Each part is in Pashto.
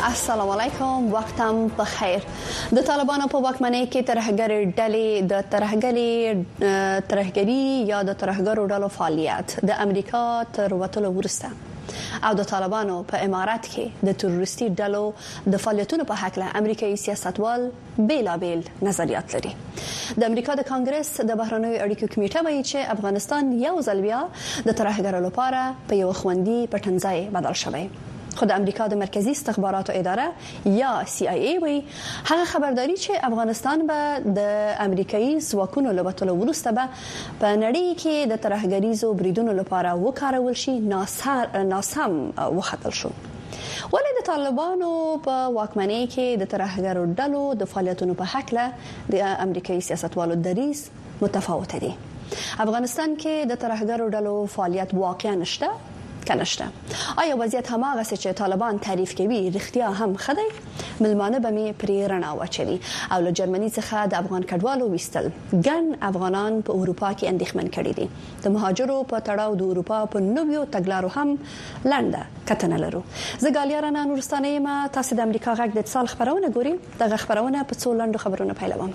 السلام علیکم، وختم بخیر. د طالبانو په واکمنۍ کې ترهګر ډلې د ترهګری یا د ترهګرو ډلو فعالیت د امریکا تر وټلو ورسته او د طالبانو په امارات کې د تروریستي ډلو د فعالیتونو په حق له امریکایي سیاستوال بیلابل نظریات لري. د امریکا د کانګرس د بهرنیو اړیکو کمیټه وایي چې افغانستان یو ځل بیا د ترهګرو لپاره په یو خوندي پټنځای بدل شوی. خو د امریکا د مرکزی استخباراتو اداره یا CIA وایي هغه خبرداري چې افغانستان به د امریکایي ځواکونو له وټلو وروسته به په نړۍ کې د ترهګریزو بریدونو لپاره وکارول شي ناسم وختل شو. ولې د طالبانو په واکمنۍ کې د ترهګرو ډلو د فعالیتونو په حق له د امریکایي سیاستوالو دریځ متفاوت دي؟ افغانستان کې د ترهګرو ډلو فعالیت واقعا نشته؟ کنهشته. آیا وضعیت هماغه چې طالبان تعریف کوي رښتیا هم خدای؟ ملمانه به می پرې رڼا واچوي او له جرمني څخه د افغان کډوالو وستل ګن افغانان په اروپا کې اندېښمن کړي دي. د مهاجرو په تړاو د اروپا په نویو تګلارو هم لنډه کتنه لرو. زګالیارانه نورستانه ما تاسو د امریکا غږ د اتصال خبرونه ګوري. دغه خبرونه په څو لنډو خبرونه پیلوم.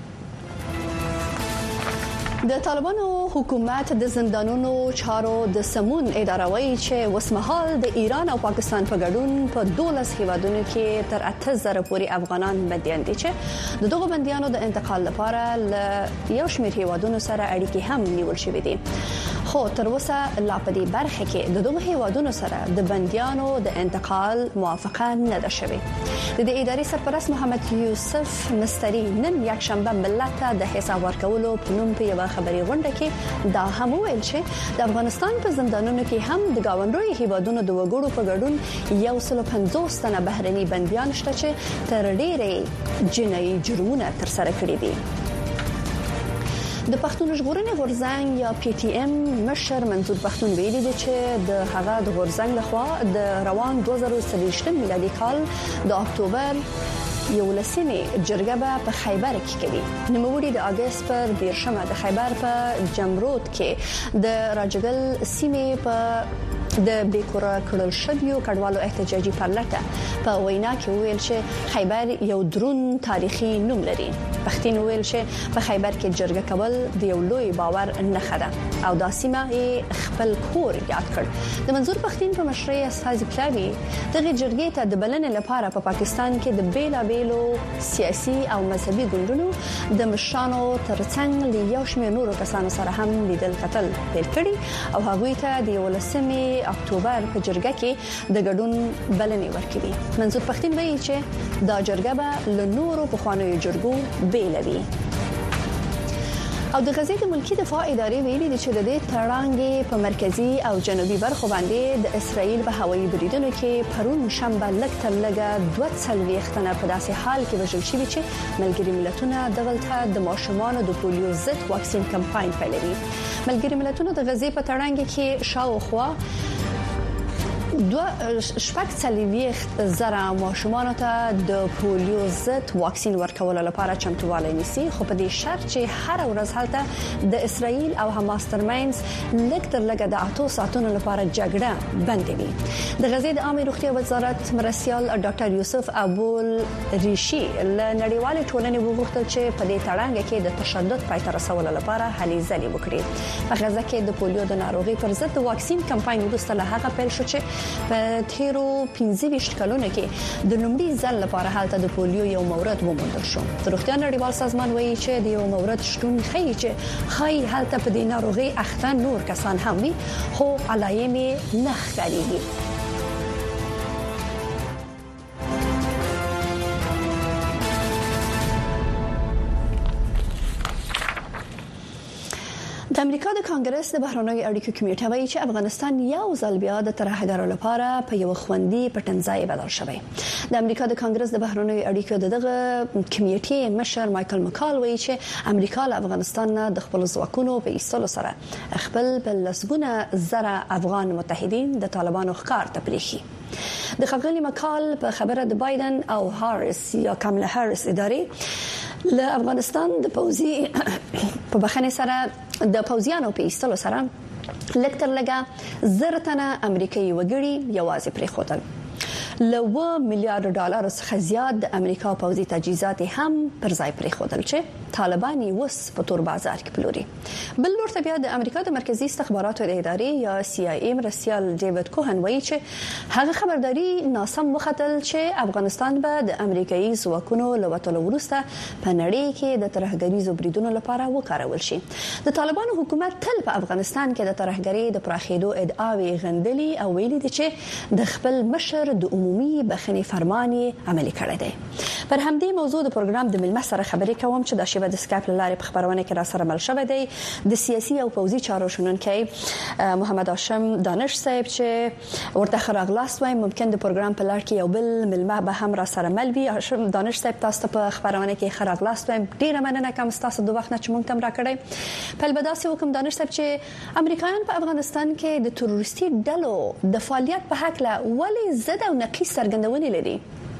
د طالبانو حکومت د زندانونو چارو د سمون اداره وایي چې وسمحال د ایران او پاکستان په ګډون په 12 هیوادونو کې تر 8000 پورې افغانان بنديان دي چې د دغو بنديانو د انتقال لپاره له یو شمېر هیوادونو سره اړیکې هم نیول شوې دي. خو تر اوسه لا په دې برخه کې د دغو هیوادونو سره د بنديانو د انتقال موافقه نه ده شوې. د ادارې سرپرست محمد یوسف مستری نن یک شنبه ملت ته د حساب ورکولو په نوم په یو خبري غونډه کې دا هم ویل چې د افغانستان په زندانونو کې هم د گاونډي هیوادونو د وګړو په ګډون 150 تنه بهرني بنديان شته چې تر ډېرې جنایي جرمونه تر سره کړي دي. د پښتون ژغورنې غورځنګ یا PTM مشر منظور پښتون ویلي دی چې د هغه د غورځنګ لخوا د روان 2023 میلادي کال د اکتوبر 11مې جرګه په خیبر کې کوي. نوموړي د اگست پر 12 د خیبر په جمرود کې د راجګل سیمې په د بیکوره کړل شویو کډوالو احتجاجي پرلته په وینا کې ویل چې خیبر یو درون تاریخي نوم لري. پښتون ویل چې په خیبر کې جرګه کول د یو لوی باور نه ده او دا سیمه خپل کور یاد کړ. د منظور پښتون په مشرۍ اساسي پلاوی دغه جرګې ته د بلنې لپاره په پاکستان کې د بیلابېلو سیاسي او مذهبي ګوندونو د مشرانو ترڅنګ له یو شمېر نورو کسانو سره هم لیدل کتل پیل کړي او هغوی ته د 11 اکتوبر په جرګه کې د ګډون بلنې ورکړي. منظور پښتون وایي چې دا جرګه به له نورو پخوانیو جرګو بیلوي. او د غزې د ملکی دفاع ادارې ویلي دي چې د دې تړانګې په مرکزی او جنوبي برخو باندې د اسرائیل په هوایي بریدونو کې پرون شنبه لږ تر لږه 240 تنه په داسې حال کې وژل شوي چې ملګري ملتونه دغلته د ماشومانو د پولیو ضد واکسین کمپاین پیلوي. ملګري ملتونه د غزې په تړانګې کې شاوخوا 2.4 زره ماشومان ته د پولیو ضد واکسین ورکول لپاره چمتووالی نیسي. خو په دې شرط چې هر ورځ هلته د اسرائیل او حماس ترمنځ لږ تر لږه د 8 ساعتونو لپاره جګړه بند وي. د غزې د عامه روغتیا وزارت مرستیال ډاکټر یوسف ابول ریشي له نړیوالې ټولنې وغوښتل چې په دې تړانګ کې د تشدد پای ته رسولو لپاره هلې ځلې وکړي. په غزه کې د پولیو د ناروغي پر ضد د واکسین کمپاین وروسته له هغه پیل شو چې په تیرو 15 کلونو کې د لومړي ځل لپاره هلته د پولیو یو مورد وموندل شو. د روغتیا نړیوال سازمان وایي چې د یو مورد شتون ښیي چې خای هلته په دې ناروغي اخته نور کسان هم وي خو علایم نه ښکارېږي. د امریکا د کانګرس د بهرنیو اړیکو کمیټه وایي چې افغانستان یو ځل بیا د ترهګرو لپاره په یو خوندي پټنځای بدل شوی. د امریکا د کانګرس د بهرنیو اړیکو دغه کمیټې مشر مایکل مکال وایي چې امریکا له افغانستان نه د خپل ځواکونو په ایستلو سره خپل په لسګونه زره افغان متحدین د طالبانو ښکار ته پریښي. د خبري مکال په خبره د بایدن او هاریس یا کاملا هاریس ادارې له افغانستان د پوځي په بخنه سره د پوځیانو په ایستلو سره لکتر لګه زرتنه امریکایي وګړي یوازې پرې خوتل. ل$1 میلیارډ څخه زیات د امریکا پوځي تجهیزات هم پر ځای پرېښودل چې طالبان یې اوس په تور بازار کې پلوري. بل لور ته بیا د امریکا د مرکزی استخباراتو ادارې یا CIA مرستیال ډیوډ کوهن وایي چې هغه خبرداري ناسم وختل چې افغانستان به د امریکایي ځواکونو له وټولو وروسته په نړۍ کې د ترهګریزو بریدونو لپاره وکارول شي. د طالبانو حکومت تل په افغانستان کې د ترهګرۍ د پراخېدو ادعاوې غندلي او ویلي دي چې د خپل مشر د عمومي بخښنې فرمان عملي کړی دی. پر همدې موضوع د پروګرام د ملمه سره خبرې کوم چې د شیبه د سکایپ لارې په خبرونه کې را سره مل شوی دی د سیاسي او پوځي چارو شنونکی محمد هاشم دانش صاحب چې ورته خراغلاست وایم. ممکن د پروګرام په لار کې یو بل ملمه به هم را سره مل وي. هاشم دانش صاحب تاسو په خبرونه کې خراغلاست وایم. ډیره مننه کوم تاسو د وخت نه چې مونږ تم را کړی. په البداسي حکم دانش صاحب چې امریکایان په افغانستان کې د تروریستي ډلو د فعالیت په حق له ولې ضد او نقیص څرګندونې لري؟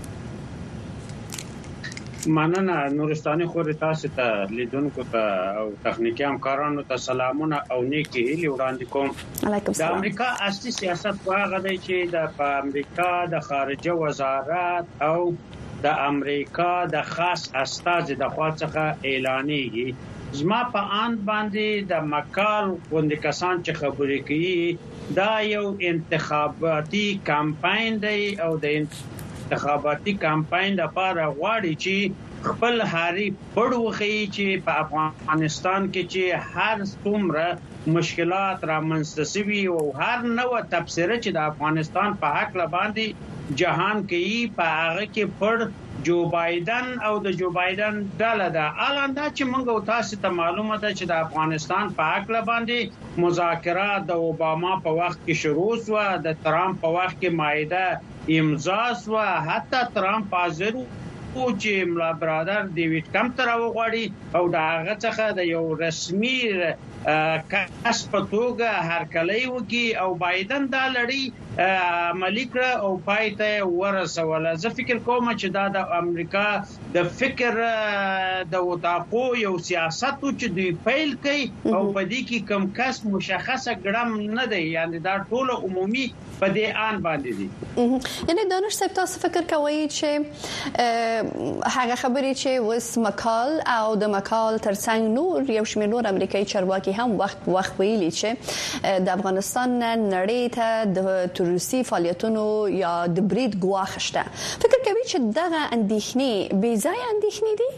مننه نورستاني خو تاسو ته لیدونکو ته او تخنیکی همکارانو ته سلامونه او نیکی هیلې وړاندې کوم. د امریکا اصلي سیاست هغه دی چې د امریکا د خارجه وزارت او د امریکا د خاص استازي د خوا څخه اعلانېږي. زما په آن باندې د مکال غونډې کسان چې خبرې کوي دا یو انتخاباتي کمپاین دی او د انتخاباتي کمپاین لپاره غواړي چې خپل هاري پړوخي چې په افغانستان کې چې هر څومره مشکلات رامنځته شوي او هر نوې تبصره چې د افغانستان په حق باندې جهان کې په هغه کې پړ جو بایدن او د جو بایدن ډله ده. الاندا چې موږ تاسو ته معلومه ده چې د افغانستان په حق باندې مذاکرات د اوباما په وخت کې شروع شو، د ترامپ په وخت کې مائده امضا شو، حتی ترامپ حاضر او چې ملا برادر ډیوډ کمپټر وغواړي او د هغه څخه د یو رسمي کس په توګه هرکلی وکي او بایدن دا لړۍ عملي کړه او پای ته ورسوله. زه فکر کوم چې دا د امریکا د فکر د وټاقو یو سیاست چې دوی پیل کوي او په دې کې کم کس مشخصه ګړم نه دی، یعنی دا ټول عمومي په دې آن باندې دي. یعنی دانش صاحب تاسو فکر کوئ چې هغه خبرې چې وس مکال او د مکال ترڅنګ نور یو شمېر نور امریکایي چارواکي هم وخت ویلي چې د افغانستان نړۍ ته د تروریستي فعالیتونو یا د برید ګواښ شته. فکر کوي چې دغه اندېښنې بې ځایه اندېښنې دي؟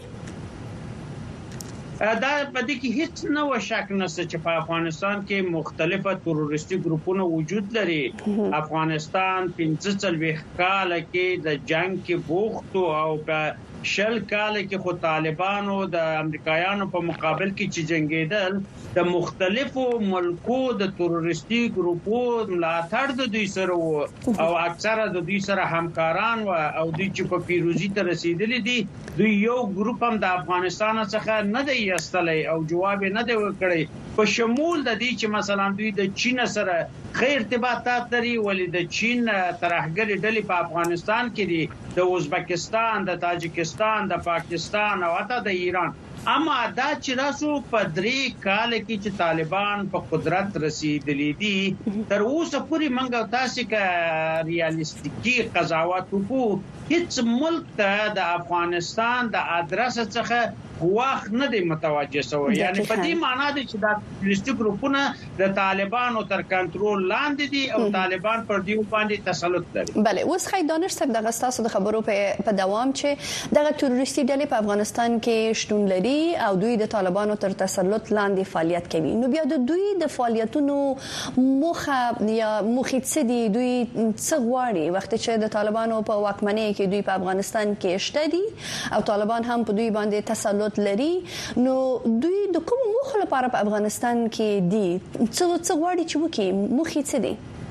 دا په دې کې هیڅ نه و شک نشته چې په افغانستان کې مختلفه تروریستي ګروپونه وجود لري. افغانستان 45 کال کې د جنگ کې بوخت او په 20 کال کې خو طالبانو د امریکایانو په مقابل کې چې جنگیدل د مختلفو ملکو د تروریستي ګروپو ملاتړ د دوی سره او اکثره د دوی سره همکاران او دوی چې په پیروزي ته رسیدلي دي. دوی یو ګروپ هم د افغانستان څخه نه دی ایستلی او جواب نه دی ورکړی، په شمول د دې چې مثلا دوی د چین سره ښه ارتباطات لري، ولې د چین ترهګرې ډلې په افغانستان کې دي، د ازبکستان، د تاجکستان، د پاکستان او حتی د ایران. اما دا چې راسو په 3 کال کې چې طالبان په قدرت رسیدلي دي تر اوسه پورې منګو تاسو کې ریالیستیکي قضاوت وکړو هیڅ ملک ته د افغانستان د ادرس څخه واخ نه دی متوجه شوی. یعنی په دې معنی دی چې دا تروریستي ګروپونه د طالبانو تر کنټرول لاندې دي او طالبان پر دیو باندې تسلط لري. بله، اوس خی دانش صاحب دغه تاسو د خبرو په دوام چې دغه تروریستي ډلې په افغانستان کې شتون لري او دوی د طالبانو تر تسلط لاندې فعالیت کوي، نو بیا د دوی د فعالیتونو موخه یا موخې څه دي؟ دوی څه غواړي وخت چې د طالبانو په واکمنۍ کې دوی په افغانستان کې شته دي او طالبان هم په دوی باندې تسلط لري، نو دوی د کوم موخه لپاره په افغانستان کې دي؟ څه غواړي چې وکړي؟ موخې څه دي؟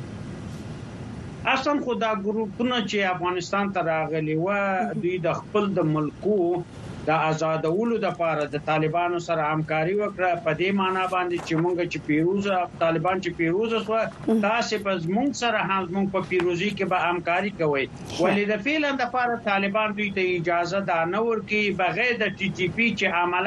اصلا خو دا ګروپونه چې افغانستان ته راغلي و دوی د خپل د ملکو د آزادولو لپاره د طالبانو سره همکاري وکړه. په دې معنی باندې چې موږ چې پیروز طالبان چې پیروز شو تاسو په موږ سره هم موږ په پیروزي کې به همکاري کوي، ولې د فعلا د لپاره طالبان دوی ته اجازه دا نه ورکړي بغیر د TTP چې عملاً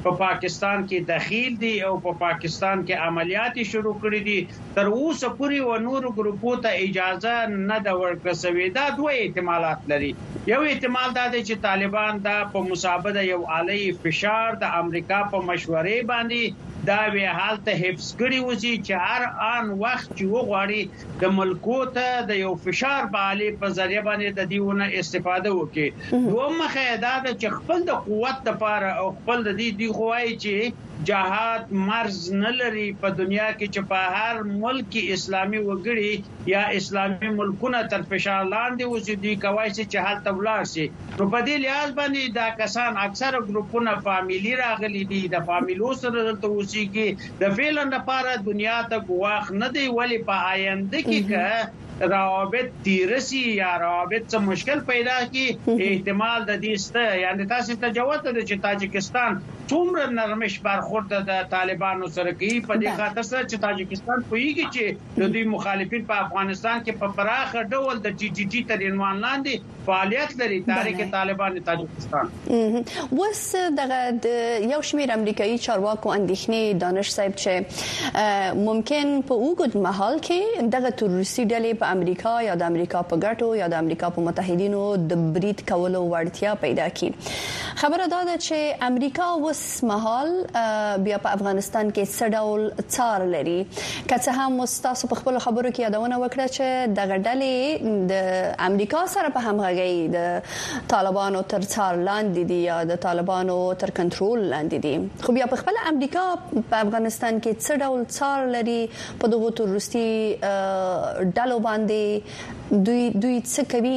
په پاکستان کې داخل دي او په پاکستان کې عملیات شروع کړې دي تر اوسه پورې و نور ګروپو ته اجازه نه د ورکړل شوې. دا دوه احتمالات لري. یو احتمال دا دی چې طالبان دا په مصابه یو عالی فشار د امریکا په مشورې باندې دا وی حالت حفظ کړی وسی چې هر آن وخت چې وغواړي د ملکو ته د یو فشار باندې په ذریعہ باندې د دیونه استفاده وکړي. دومره خیدا د چې خپل د قوت لپاره او خپل د دې خوای چې جهاد مرز نه لري په دنیا کې چې په هر ملک اسلامي وګړي یا اسلامي ملکونه تر فشار لاندې وسدي کوي چې حالت ولار شي. نو په دې لحاظ باندې دا کسان اکثره ګروپونه فامیلی راغلي دي د فامیلو سره دلته وسیږي د فعلن لپاره دنیا ته ګواخ نه دی ولی په آینده کې روابط تیرسی یا روابط څه مشکل پیدا کی احتمال د دې ست یعنی تاسو ته جواب ته چې تاجکستان څومره نرمش برخورد د طالبانو سره کوي په دې خاطر سره چې تاجکستان پوهیږي چې د دوی مخالفین په افغانستان کې په پراخ ډول د ټي ټي ټي تر عنوان لاندې فعالیت لري تاریخ طالبان تاجکستان. وس دغه یو شمیر امریکایي چارواکو اندېښنې دانش صاحب چې ممکن په اوږد مهال کې دغه تروریستي ډلې په امریکا یا د امریکا په ګټو یا د امریکا په متحدینو د برید کولو وړتیا پیدا کړي. خبره دا ده چې امریکا اوس مهال بیا په افغانستان کې څه ډول څار لري. که څه هم تاسو په خپل خبرو کې یادونه وکړه چې دغه ډلې د امریکا سره په همغږي د طالبانو تر څار لاندې دي یا د طالبانو تر کنټرول لاندې دي، خو بیا په خپل امریکا په افغانستان کې څه ډول څار لري په دغه تروریستي ډلو باندې دوی څه کوي؟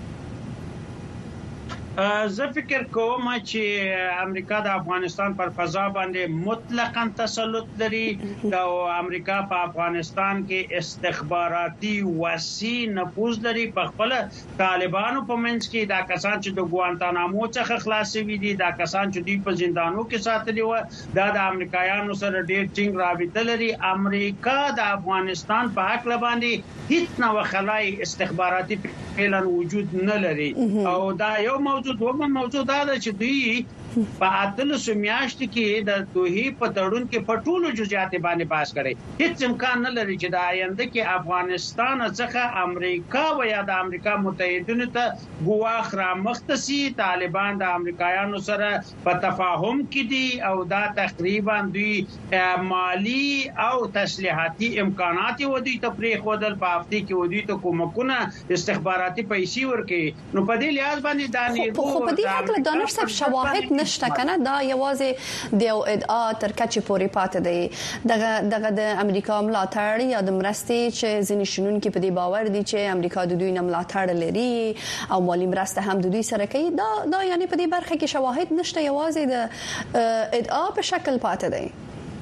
زه فکر کوم چې امریکا د افغانستان پر فضا باندې مطلقاً تسلط لري. د امریکا په افغانستان کې استخباراتي وسیع نفوذ لري. په خپل طالبانو په منځ کې دا کسان چې د ګوانتانامو څخه خلاصوي دي، دا کسان چې دوی په زندانو کې ساتلي و، دا د امریکایانو سره ډېر ټینګ رابطه لري. امریکا د افغانستان په حق باندې هیڅ نوع خلای استخباراتي فعلا وجود نه لري. او دا یو موضوع دا ده چې دوی په اتلسو میاشتو کې د توحید په تړون کې په ټولو جزئیات باندې بحث کړي. هیڅ امکان نه لري چې د آینده کې افغانستان څخه امریکا و یا د امریکا متحدینو ته ګواخ را مختصي. طالبان د امریکایانو سره په تفاهم کې دي او دا تقریبا دوی مالی او تسلیحاتي امکانات ودی ته پرې خودل په هفته کې ودی ته کومکونه استخباراتي پیسې ورکړي. نو په دې لحاظ باندې دا نه خو په دې حق دانش صاحب شواهد نشته کنه، دا یوازې د ادعا تر کچې پورې پاتې دی. دغه د امریکا ملاتړ یا د مرستې چې ځینې شنونکي په دې باور دي چې امریکا د دوی نه ملاتړ لري او مالی مرسته هم د دوی سره کوي. دا یعنی په دې برخه کې شواهد نشته، یوازې د ادعا په شکل پاتې دی.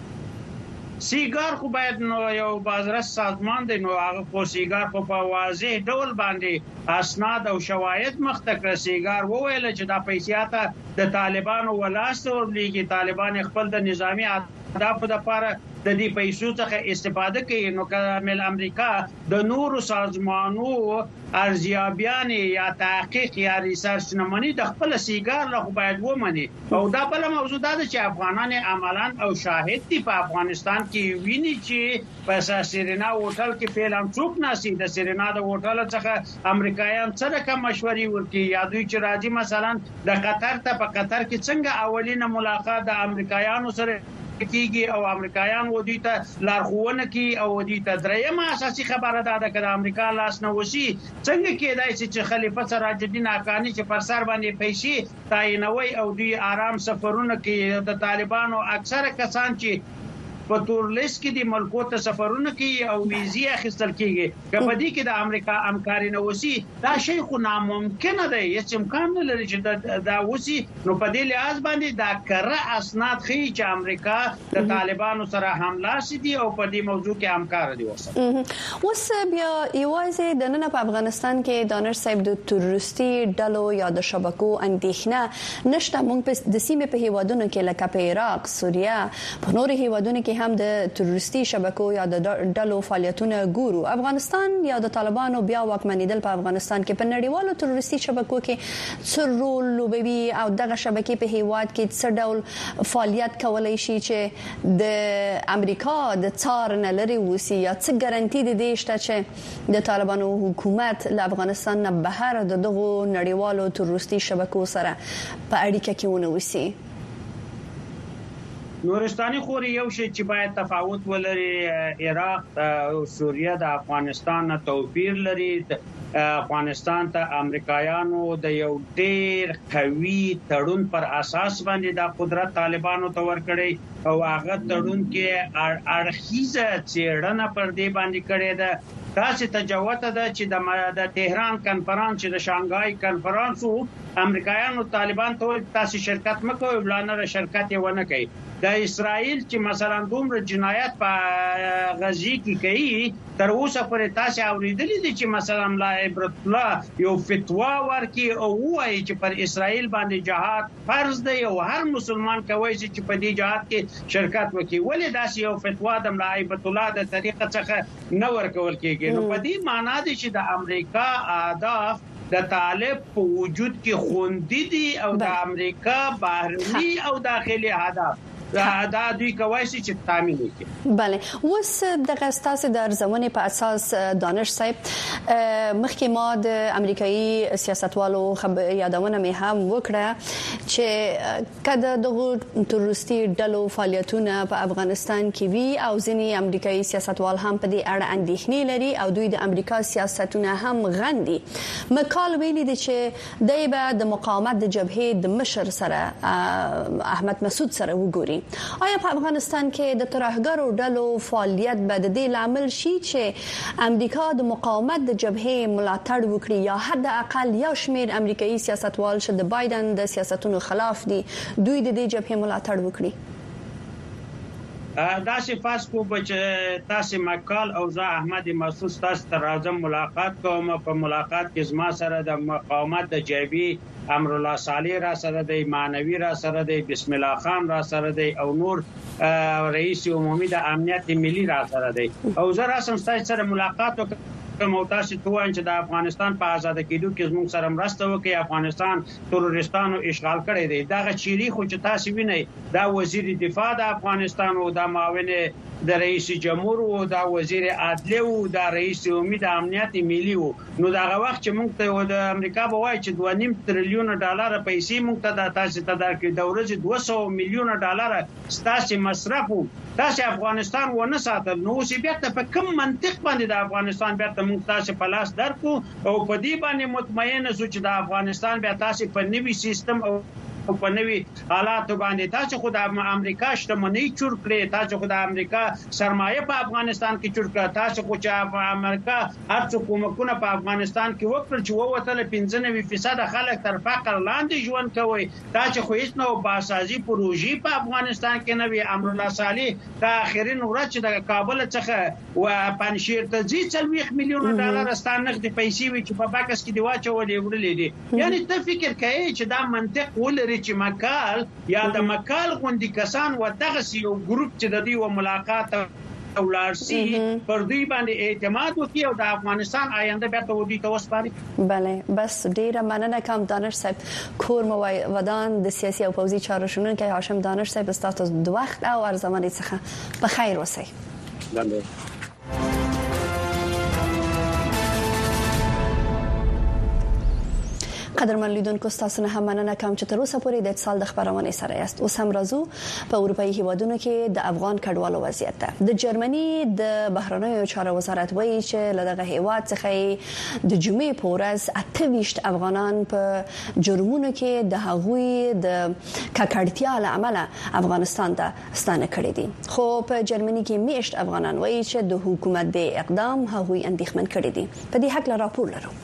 سیګار خو باید نو یو بازرس سازمان دی، نو هغه خو سیګار په واضح ډول باندې اسناد او شواهد مخته سیګار وویل چې دا پیسې د طالبانو ولاسته ورلېږي. طالبان خپل د نظامی اهداف لپاره د دې پیسو څخه استفاده کوي. نو کامل امریکا د نورو سازمانو ارزیابیان یا تحقیق یا ریسرچ نه مني، د خپل سیګار له باید ومني. او دا بل موضوع ده چې افغانان عملاً او شاهد دي په افغانستان کې ویني چې په سرینا هوټل کې فعلا څوک ناسي. د سرینا د هوټل څخه امریکایان سره کوم مشورې ورکړي یا دوی چې راځي مثلا د قطر ته په قطر کې څنګه اولینه ملاقات د امریکایانو سره کیږي او امریکایان ودی ته لارښوونه کوي او ودی ته درېمه اساسي خبره ده چې امریکا لاس نه وسی څنګه کېدای شي چې خلیفہ سراج الدین حقانی چې پر سر باندې پیسې تعینوي او دوی آرام سفرونه کوي. د طالبانو اکثره کسان چې په تورلیس کې د ملکو ته سفرونه کوي او ویزې اخیستل کیږي، کبدي کې د امریکا همکاري نه وسی دا شی خو ناممکن دی، هیڅ امکان نه لري چې دا وسی. نو په دې لحاظ باندې دا کره اسناد ښیي چې امریکا د طالبانو سره حمله سدي او په دې موضوع کې همکار دي وسه. اوس بیا یوازې د نن په افغانستان کې دانش صاحب د تروریستي ډلو یا د شبکو اندېښنه نشته. موږ په د سیمې په هیوادونو کې لکه په عراق، سوریه، په نورو هیوادونو کې هم د تروریستي شبکو یا د ډلو فعالیتونه ګورو. افغانستان یا د طالبانو بیا واکمنیدل په افغانستان کې په نړیوالو تروریستي شبکو کې څه رول لوبوي او دغه شبکې په هیواد کې څه ډول فعالیت کولای شي چې د امریکا د څار نه لري وسی یا څه ګارانټي دي چې د طالبانو حکومت له افغانستان نه بهر د دغه نړیوالو تروریستي شبکو سره په اړیکه کې ونه وسی. نورستاني خوري یو شی چې باید تفاوت ولري. عراق او سوریه د افغانستان نه توپیر لري. افغانستان ته امریکایانو د یو ډیر قوي تړون پر اساس باندې د قدرت طالبانو ته ورکړي او هغه تړون کې اړخیزه څېړنه پر دې باندې کړې ده. تاسو ته جوته ده چې د تهران کنفرانس چې د شانګهای کنفرانس امریکایانو طالبان ته تاسو شرکت مکوئ بلانه شرکت یې ونه کوي. د اسرائیل چې مثلا دومره جنایت په غزي کې کوي تر اوسه پورې تاسو اوریدلی دي چې مثلا لا عبرت الله یو فتوا ورکي او وایي چې پر اسرائیل باندې جهاد فرض دی او هر مسلمان کوي چې په دې جهاد کې شرکت وکړي. ولې داسې یو فتوا د عبرت الله د طریقه څخه نه ورکول کېږي؟ نو په دې معنی دی چې د امریکا اهداف د طالب په وجود کې خوندي دي او د امریکا بهرني او داخلي اهداف دا دوی کوي چې تامین وکړي. بله اوس د غستاسه د ارزونې په اساس دانش صاحب مخکې ما د امریکایي سیاستوالو یادونه مې هم وکړه چې کله د تروریستي ډلو فعالیتونه په افغانستان کې وی او ځینې امریکایي سیاستوال هم په دې اړه اندېښنې لري او دوی د امریکا سیاستونه هم غندي. مقال ویلي دي چې دای به د مقاومت د جبهې د مشر سره احمد مسعود سره وګوري. آیا په افغانستان کې د ترهګرو ډلو فعالیت به د دې لامل شي چې امریکا د مقاومت د جبهې ملاتړ وکړي یا حد اقل یو شمېر امریکایي سیاستوال چې د بایدن د سیاستونو خلاف دي دوی د دې جبهې ملاتړ وکړي؟ دا صفات کو بچ تاسو مقال او زه احمد مسعود تاسو ته راځم ملاقات کوم. په ملاقات کې زما سره د مقاومت د جبهې امر الله صالح را سره دی، مانوي را سره دی، بسم الله خان را سره دی او نور رئیس عمومي د امنیت ملي را سره دی. او زه راسم سره ملاقات وکړم او تاسو ته وایم چې د افغانستان په آزاد کېدو کې زموږ سره مرسته وکړي. افغانستان ترورستانو اشغال کړی دی. دا چيري خو چې تاسو وینئ دا وزیر دفاع د افغانستان او د معاون د رئیس جمهور او د وزیر عدلیه او د رئیس عمومي د امنیت ملي وو. نو دا وخت چې موږ ته د امریکا په وای چې 2.5 تریلیون ډالر پیسې موږ ته د تاسو ته درکې د ورځې 200 میلیون ډالر ستاسو مصرف تاسو افغانستان ونه ساتل. نو چې بیا ته په کوم منطق باندې د افغانستان بیا ته موږ تاسو په لاس درکو او په دې باندې مطمئن شو چې د افغانستان بیا تاسو په نوي سیستم او په نوي حالات باندې تاسو خو د امریکا شتمنۍ چور کړې، تاسو خو د امریکا سرمایه په افغانستان کې چور کړه، تاسو خو چې امریکا هر څو کومکونه په افغانستان کې وکړ چې ووتل 95% خلک تر فقر لاندې ژوند کوي. تاسو خو هیڅ نو باسازي پروژې په افغانستان کې نه وي. امر الله صالح د اخرین ورځ چې د کابل څخه و پنځیر ته 40 میلیون ډالر ستانغ د پیسې وي چې په باکس کې دی واچولې وړلې دي. یعنی ته فکر کوي چې دا منطق ولري چې مقال یا د مقال غوندي کسان و دغه یو ګروپ چې د دې و ملاقات او لارسي پر دوی باندې اعتماد وکړي او د افغانستان آینده به ته ودی توسپاري. بله بس ډیره مننه کوم دانش صاحب. کور مو ودان د سیاسي او پوځي چارو شنونکي هاشم دانش صاحب ستاسو د وخت او ارزمنې څخه په خیر اوسئ. قدرمن لیدونکو تاسو نه هم مننه کوم چې تر اوسه پورې د اتصال د خبرونه سره یاست. اوس هم راځو په اروپאי هیوادونو کې د افغان کډوالو وضعیت ته. د جرمني د بهرنیو چارو وزارت وایي چې لدغه هیواد څخه د جمعې په ورځ 28 افغانان په جرمونو کې د هغوی د ککړتیا له امله افغانستان ته ستانه کړي دي. خو په جرمني کې میشت افغانان وایي چې د حکومت د اقدام هغوی اندېښمن کړي دي. په دې حق لا راپور لرو.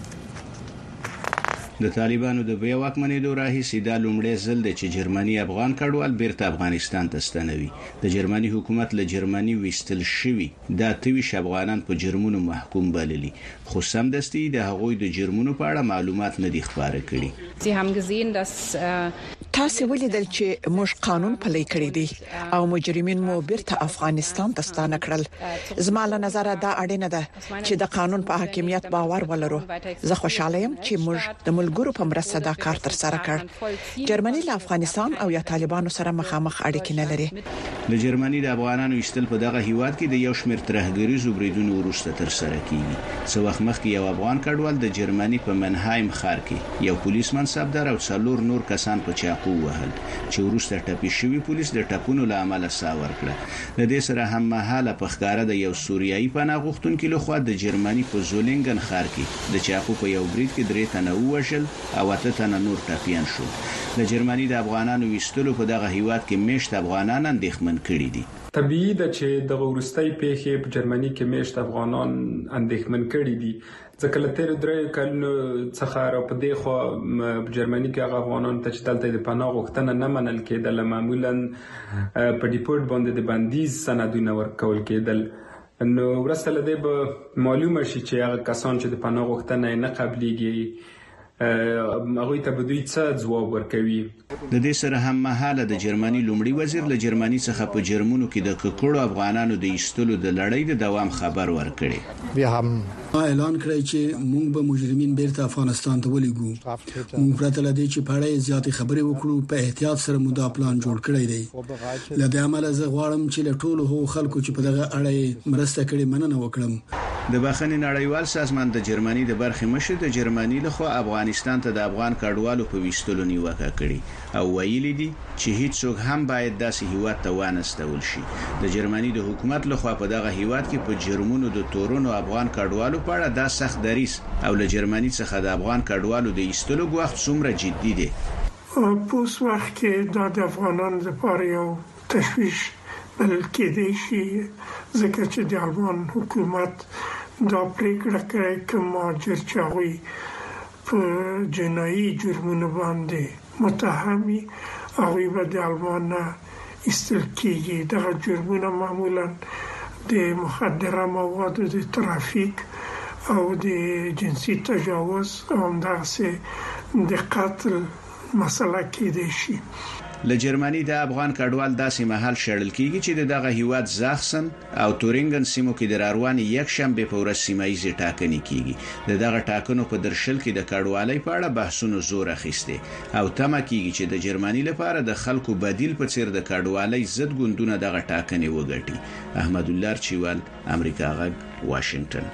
د طالبانو د بیا واکمنېدو راهیسې دا لومړی ځل دی چې جرمني افغان کډوال بیرته افغانستان ته ستنوي. د جرمني حکومت له جرمني وستل شوی دا 23 افغانان په جرمونو محکوم بللي، خو سمدستي د هغوی د جرمونو په اړه معلومات نه دي خبره کړي. تاسو ولیدل چې موږ قانون پلی کړی دی او مجرمین مو بیرته افغانستان ته ستانه کړل. زما له نظره دا اړینه ده چې د قانون په حاکمیت باور ولرو. زه خوشاله یم چې موږ د ملګرو په مرسته دا کار تر سره کړ. جرمني له افغانستان او یا طالبانو سره مخامخ اړیکې نه لري. د جرمني د افغانانو ایستل په دغه هیواد کې د یو شمېر ترهګریزو بریدونو وروسته تر سره کیږي. څو وخت مخکې یو افغان کډوال د جرمني په منهایم ښار کې یو پولیس منصبدار او څلور نور کسان په چاقو وهل چې وروسته ټپي شوی پولیس د ټپونو له امله سا ورکړه. د دې سره هم مهاله په ښکارا د یو سوریایي پناه غوښتونکو لخوا د جرمني په زولینګن ښار کې د چاقو په یو برید کې 3 تنه ووژل او 8 تنه نور ټپيان شول. د جرمني د افغانانو ویستلو په دغه هیواد کې میشت افغانان اندېښمن کړي دي. طبيعي ده چې د ورستۍ پیښې په جرمني کې میشت افغانان اندېښمن کړي دي. ځکه له تیر 3 کلونو څخه را په دې خو په جرمني کې هغه افغانان ته چې دلته د پناه غوښتنه نه منل کېدل، معمولا په ډیپورټ باندې د بندیز سندونه ورکول کېدل. نو ورسته لدې به معلومه شي چې هغه کسان چې د پناه غوښتنه نه قبليږي هغه ته به دوی څه ځواب ورکوي. د دې سره هم مهاله د جرمني لومړي وزیر له جرمني څخه په جرمونو کې د ککړو افغانانو د ایستلو د لړۍ د دوام خبر ورکړي. اعلان کړی چې موږ به مجرمین بیرته افغانستان ته ولېږو. موږ پرته لدې چې په اړه زیاتې خبرې وکړو په احتیاط سره مودا پلان جوړ کړی دی. لدې عمل زه غواړم چې له ټولو هغو خلکو چې په دغه اړه مرسته کړې مننه وکړم. د بخښنې نړیوال سازمان د جرمني د برخې مشر د جرمني لخوا افغانستان ته د افغان کډوالو په ویستلو نیوکه کړې او ویلي دي چې هیڅوک هم باید داسې هیواد ته وانستول شي. د جرمني د حکومت لخوا په دغه هیواد کې په جرمونو د تورونو افغان کډوالو په اړه دا سخت دریځ او له جرمني څخه د افغان کډوالو د ایستلو غوښت څومره جدي دي. په اوس وخت کې د افغانانو لپاره یو تشویش بلکې دی شي ځکه چې د افغان حکومت دا پریکړه کوي چې مهاجر چاوي په جنایي جرمونو باندې متهمي هغوی به د افغان ایستل کېږي. دغه جرمونه معمولا د مخدره موادو د ترافیک او د جنسي تجاوز او همداسې د قتل مسله کېدای شي. له جرمني د افغان کډوال داسې محل شړل کیږي چې دغه هیواد زاخسن او تورینګن سیمو کې د راروان یک شنبه په ورځ سیمایي ټاکنې کیږي. دغه ټاکنو په درشل کې د کډوالۍ په اړه بحثونه زور اخیسته او تمه کیږي چې د جرمني لپاره د خلکو بدیل په څیر د کډوالۍ ضد ګوندونه دغه ټاکنې وګټي. احمد الله چوال، امریکا غږ، واشنگټن.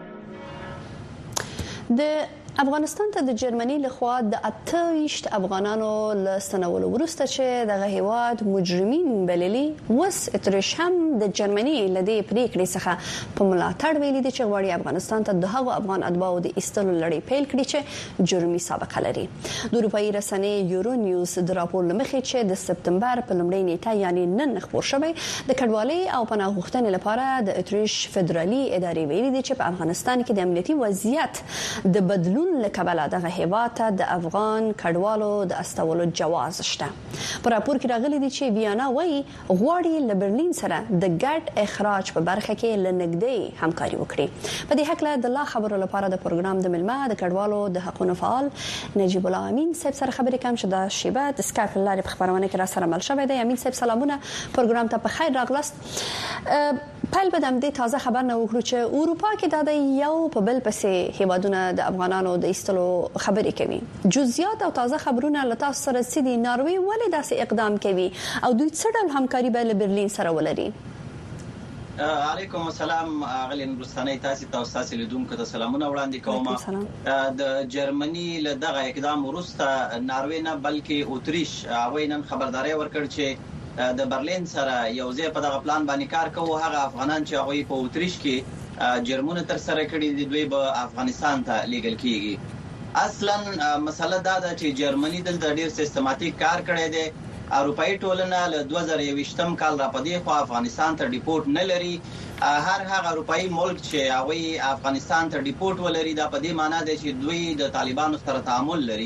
د افغانستان ته د جرمني لخوا د 28 افغانانو له ستنولو وروسته چې دغه هیواد مجرمین بللي وس اتریش هم د جرمني لدی پریکړې څخه په ملاتړ ویلي دي چې غواړي افغانستان ته د هغو افغان اتباعو د ایستلو لړۍ پیل کړي چې جرمي سابقه لري. د اروپאי رسنۍ یورو نیوز د راپور لمخې چې د سپتمبر په لومړۍ نیټه یعنی نن خبر شوی د کډوالۍ او پناه غوښتنې لپاره د اتریش فدرالي ادارې ویلي دي چې په افغانستان کې د امنیتي وضعیت د بدلون لکبله دغه هیواد ته د افغان کډوالو د استولو جواز شته. په راپور کې راغلي دي چې ویانا وایي غواړي له برلین سره د ګډ اخراج په برخه کې لنګدې همکاري وکړي. په دې حق له د لا خبرو لپاره د پروګرام د ملما د کډوالو د حقوقو فعال نجیب الله امین صاحب سره خبرې کوم چې د شیبه د سکایپ لارې په خبرونه کې را سره مل شوی دی. امین صاحب سلامونه، پروګرام ته په خیر راغلاست. پیل بدم دې تازه خبر نه وکړو چې اروپا کې د یو په بل پسې هیوادونه د افغانانو د ایستلو خبرې کوي. جزئیات او تازه خبرونه لته سره سړي ناروی ولې داسې اقدام کوي او دوی څه ډول همکاري به له برلین سره ولري؟ علیکم السلام اغلی نورستاني تاسو لیدونکو ته سلامونه وړاندې کوم. د جرمني له دغه اقدام وروسته ناروی نه بلکې اتریش نن خبرداري ورکړ چې د برلین سره یو ځای په دغه پلان باندې کار کوي. هغه افغانان چې هغه په اتریش کې جرمونه تر سره کړي دي دوی به افغانستان ته لیږل کیږي. اصلا مسله دا ده چې جرمني دلته ډیر سیستماتیک کار کړی دی. اروپאי ټولنه له 2020م کال را پدې خو افغانستان ته ډیپورټ نه لري. هر هغه اروپאי ملک چې هغه افغانستان ته ډیپورټ ولري دا په دې معنی ده چې دوی د طالبانو سره تعامل لري.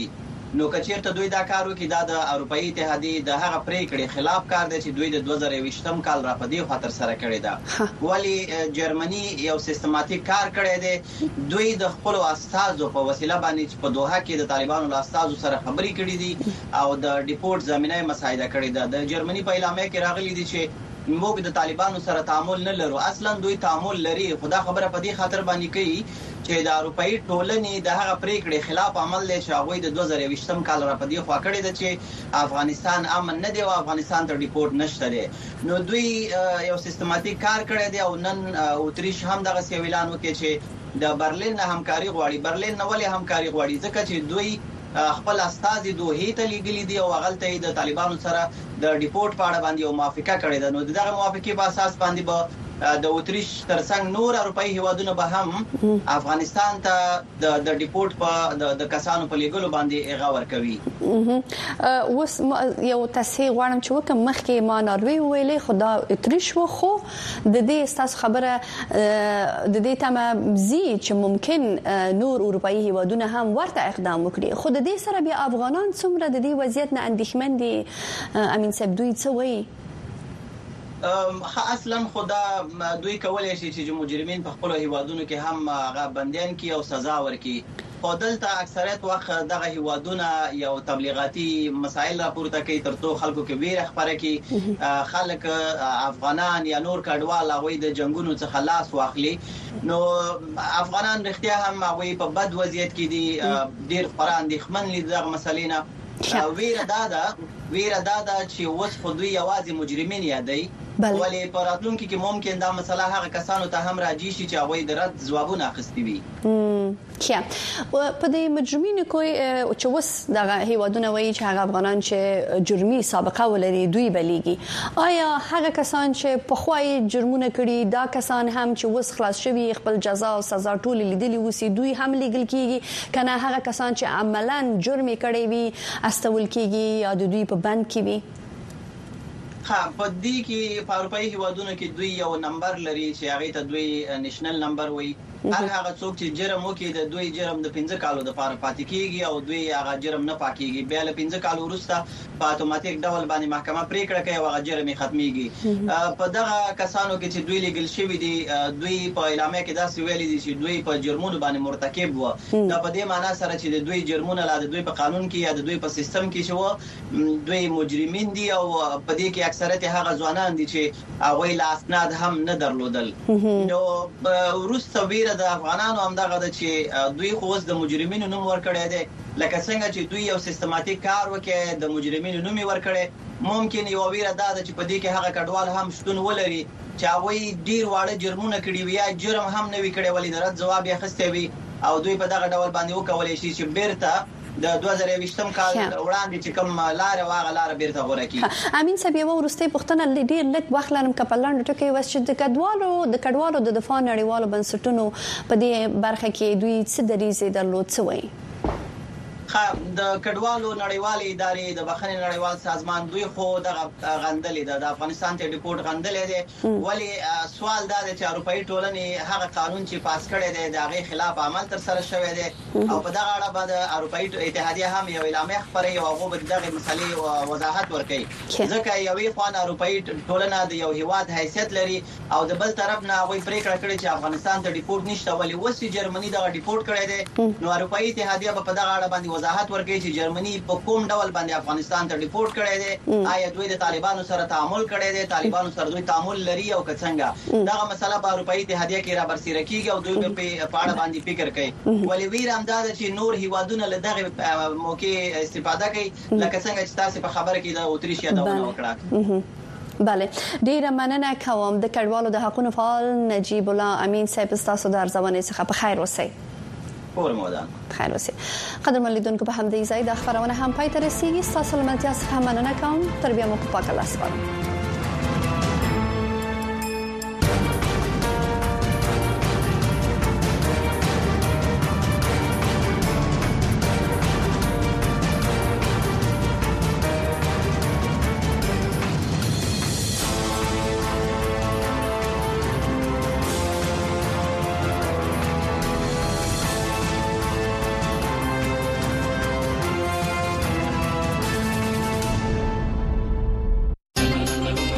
نو کچیرته دوی دا کار وکړي دا د اروپאי اتحادیه د هغه پریکړې خلاف کار دی چې دوی د 2020م کال را پدې خاطر سره کړی دا ولی جرمني یو سیستماتیک کار کړی دی دوی د خپل استازو په وسیله باندې په دوحه کې د طالبانو له استازو سره خبرې کړې دي او د ډیپورت زمينه مساعده کړې ده د جرمني په اعلامیه کې راغلي دي چې موږ د طالبانو سره تعامل نه لرو اصلا دوی تعامل لري خدا خبره په دې خاطر باندې کوي چې د اروپאי ټولنې د هغه پریکړې خلاف عمل لې شاوې د 2020م کال را پدې خوا کړی د چې افغانستان امن نه دی او افغانستان ته ډیپورت نشته دی نو دوی یو سیستماتیک کار کړی دی او نن اتریش هم دغه اعلان وکړي چې د برلین همکاري غواړي برلین نو ولې همکاري غواړي ځکه چې دوی خپل استازي دوه ته لګلي دي او غلطه د طالبانو سره د ډیپورت په اړه باندې یو موافقه کړې ده نو دغه موافقه په اساس باندې به د اتریش ترڅنګ نور اروپאי هیوادونه به هم افغانستان ته د ډیپورت په د کسانو په لګولو باندې اغاور کوي وس یو تصحیح غواړم چې وکم مخکې ما ناروی ویلې خدا اتریش و خو د دې استاس خبره د دې تمه زی چې ممکن نور اروپאי هیوادونه هم ورته اقدام وکړي خو د دې سره بیا افغانان څومره د دې وضعیت نه اندېښمن دي امین صاحب دوی څه وایي اصلا خدا دوی کولای شي چې مجرمین په خپل هیوادونو کې هم هغه بنديان کی او سزا ورکړي خو دلته اکثریت وخت دغه هیوادونه یو تبلیغاتي مسائل راپورته کوي ترڅو خلکو کې ویره خبره کوي خلک افغانان یا نور کډوال هغه د جنگونو څخه لاس واخلي نو افغانان رښتیا هم هغه په بد وضعیت کې دي ډیر قران دي خمن لید دغه مسلې نه ویره دادا چې وس خو دوی یوازې مجرمین یادای ولی په راتلونکي کې ممکن دا مسله هغه کسانو ته هم راځي چې هغه د رد ځوابونه اخستي وي په دې مجرمینو کوی چې وس دغه هیوادونه وایي چې هغه افغانان چې جرمي سابقه ولري دوی بلیږي آیا هغه کسان چې په خوای جرمونه کړي دا کسان هم چې وس خلاص شوي خپل جزا او سزا ټول لیدلي وسی دوی هم لیږل کیږي کنه هغه کسان چې عملاً جرم کړي وي استول کیږي یا دوی په بند کې وي په دې کې په اروپאי هیوادونو کې دوی یو نمبر لري چې هغه ته دوی نېشنل نمبر وایي هغه څوک چې جرم وکړي د دوی جرم د 15 کالو د پاره پاتې کیږي او دوی هغه جرم نه پاکيږي بیا له 15 کالو وروسته په اتوماتیک ډول باندې محکمه پریکړه کوي او هغه جرم ختميږي په دغه کسانو کې چې دوی لګل شوی دي دوی په اعلامیه کې دا ویلي دي چې دوی په جرمونو باندې مرتکب وو دا په دې معنی سره چې دوی جرمونه لا دوی په قانون کې یا دوی په سیستم کې شو دوی مجرمین دي او په دې کې اکثریت هغه ځوانان دي چې هغه لا اسناد هم نه درلودل نو وروسته ویره د افغانانو هم دغه د چې دوی خو د مجرمینو نوم ورکړی دی لکه څنګه چې دوی یو سیستماتیک کار وکړي د مجرمینو نوم ورکړي ممکن یو ویره دا چې په دې کې هغه کډوال هم شتون ولري چې هغه ډیر واړه جرمونه کړي وي یا جرم هم نه وی کړي ولې درته جواب یې خسته وي او دوی په دغه ډول باندې وکولای شي چې بیرته د 2020م کال وړاندې چې کوم لار واغه لار بیرته غوړه کی امین صاحب یو ورسته پښتنه ډیر لږ وخت لرم کپلان ټکی وس چې د کډوالو د دفاع نړیوالو بنسټونو په دې برخه کې دوی څه دریزه درلود څه وایي د کډوالو نړیوال ادارې د بخښنې نړیوال سازمان دوی خو د غندلې د افغانستان ته ریپورت غندلې دي ولی سوال دا دی چې اروپאי ټولنې هغه قانون چې پاس کړی دی د هغه خلاف عمل تر سره شوی دی او په دغه اړه باندې اروپאי اتحادیه هم یو اعلامیه خبري او هغه د دغه مسلې وضاحت ورکړي ځکه یوې خوان اروپאי ټولنه د یو هیواد حیثیت لري او د بل طرف نه هغه پریکړه کړې چې افغانستان ته ریپورت نشته ولی وسی جرمني دا ریپورت کړی دی نو اروپאי اتحادیه په دغه اړه باندې وضاحت ورکړي چې جرمني په کوم ډول باندې افغانستان ته ریپورت کړی دی آیا دوی د طالبانو سره تعامل کړی دی طالبانو سره دوی تعامل لري او څنګه دا مسله په اروپאי اتحادیه کې را برسېره کیږي او دوی په اړه باندې فکر کوي ولی ویر انداز چې نور هیوادونه له دغه موقع استفاده کوي لکه څنګه چې تاسو په خبره کې د اتریش یادونه وکړه بله ډیره مننه کوم د کډوالو د حقوقو فعال نجیب الله امین صاحب تاسو د ارزونه څخه په خیر اوسئ پورمودان خیر اوسئ قدر ملیدونکو په همدې ځای د خبرونه هم پای ته رسیدي تاسو لمنځه څخه مننه کوم تر بیا مو په پاک الله سپارم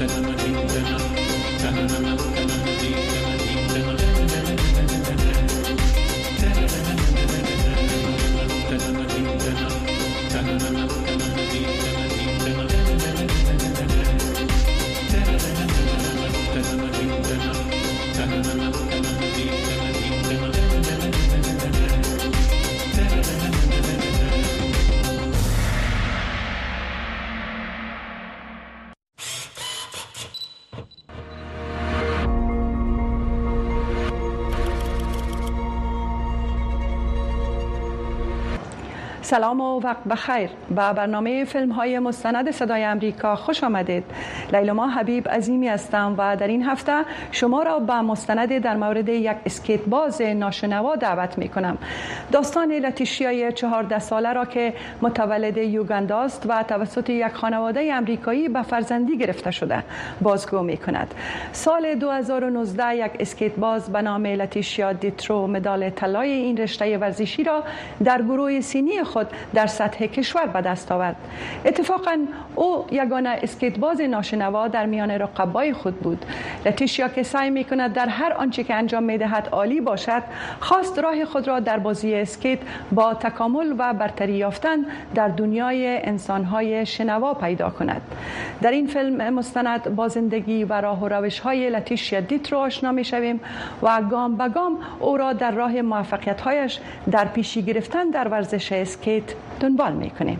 سلام و وقت بخیر. با برنامه فیلم های مستند صدای امریکا خوش آمدید. لیلا حبیب عظیمی هستم و در این هفته شما را به مستند در مورد یک اسکیت باز ناشنوا دعوت می کنم. داستان لتیشیای 14 ساله را که متولد یوگاندا است و توسط یک خانواده امریکایی به فرزندی گرفته شده بازگو می کند. سال 2019 یک اسکیت باز به نام لتیشیا دیترو مدال طلای این رشته ورزشی را در گروه سینی خود در سطح کشور به دست آورد. اتفاقاً او یگانه اسکیت باز ناشنوا در میان رقبای خود بود. لتیشیا که سعی می‌کند در هر آنچه که انجام می‌دهد عالی باشد، خواست راه خود را در بازی اسکیت با تکامل و برتری یافتن در دنیای انسان‌های شنوا پیدا کند. در این فیلم مستند با زندگی و راه و روش‌های لتیشیا دیترو آشنا می‌شویم و گام به گام او را در راه موفقیت‌هایش در پیشی گرفتن در ورزش اسکیت دنبال می‌کنیم.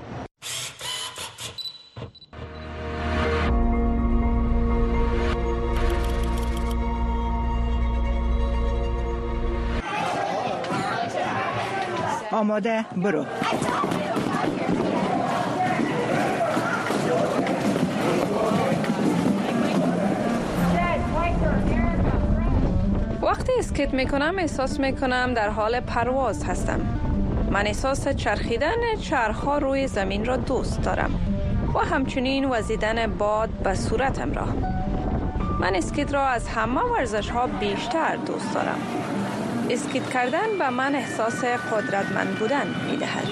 آماده برو. وقتی اسکیت میکنم احساس میکنم در حال پرواز هستم. من احساس چرخیدن چرخ‌ها روی زمین را دوست دارم و همچنین وزیدن باد به صورتم را. من اسکیت را از همه ورزش‌ها بیشتر دوست دارم. اسکیت کردن به من احساس قدرتمند بودن می‌دهد.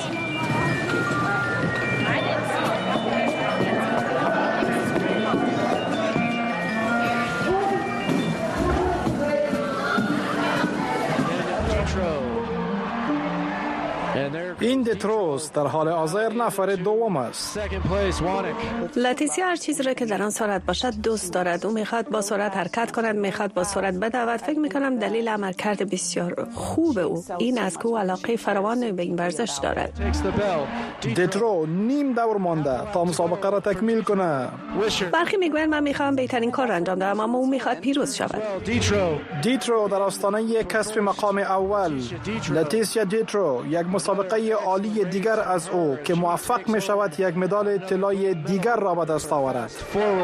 این دیتروس در حال حاضر نفر دوم است. لتیسیا هر چیزی را که در آن سرعت باشد دوست دارد. او میخواد با سرعت حرکت کند، میخواد با سرعت بدود. فکر میکنم دلیل عملکرد بسیار خوب او این است که او علاقه فراوان به این ورزش دارد. دیترو نیم دور مانده تا مسابقه را تکمیل کنه. برخی میگویند من میخوام بهترین کار انجام دهم، اما او میخواد پیروز شود. دیترو در آستانه کسب مقام اول. لتیسیا دیترو یک مسابقه عالی دیگر از او که موفق می شود یک مدال طلای دیگر را به دست آورد.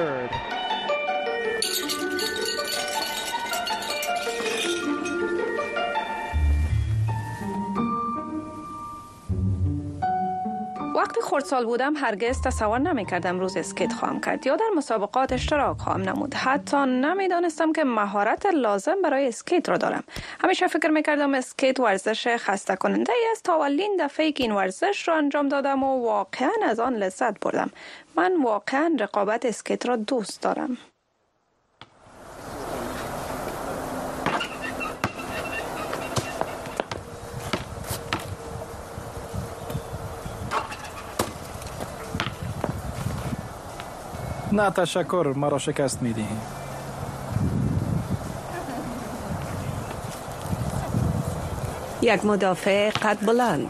وقتی خردسال بودم هرگز تصور نمی‌کردم روز اسکیت خواهم کرد یا در مسابقات اشتراک خواهم نمود. حتی نمی‌دانستم که مهارت لازم برای اسکیت را دارم. همیشه فکر می‌کردم اسکیت ورزش خسته کننده است تا اولین دفعه که این ورزش را انجام دادم و واقعاً از آن لذت بردم. من واقعاً رقابت اسکیت را دوست دارم. نه تشکر، مرا شکست میدی. یک مدافع قد بلند.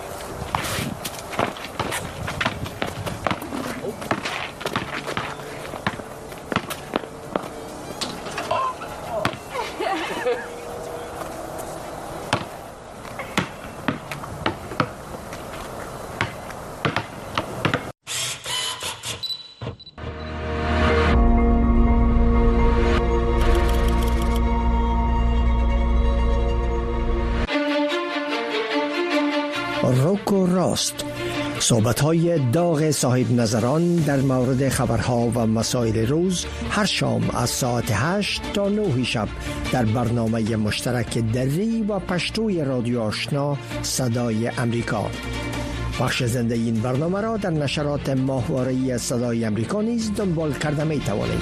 روک و راست، صحبت‌های داغ صاحب نظران در مورد خبرها و مسائل روز هر شام از ساعت 8 تا 9 شب در برنامه مشترک دری و پشتوی رادیو آشنا صدای امریکا. پخش زنده این برنامه را در نشرات ماهواره‌ای صدای امریکا نیز دنبال کرده می توانید.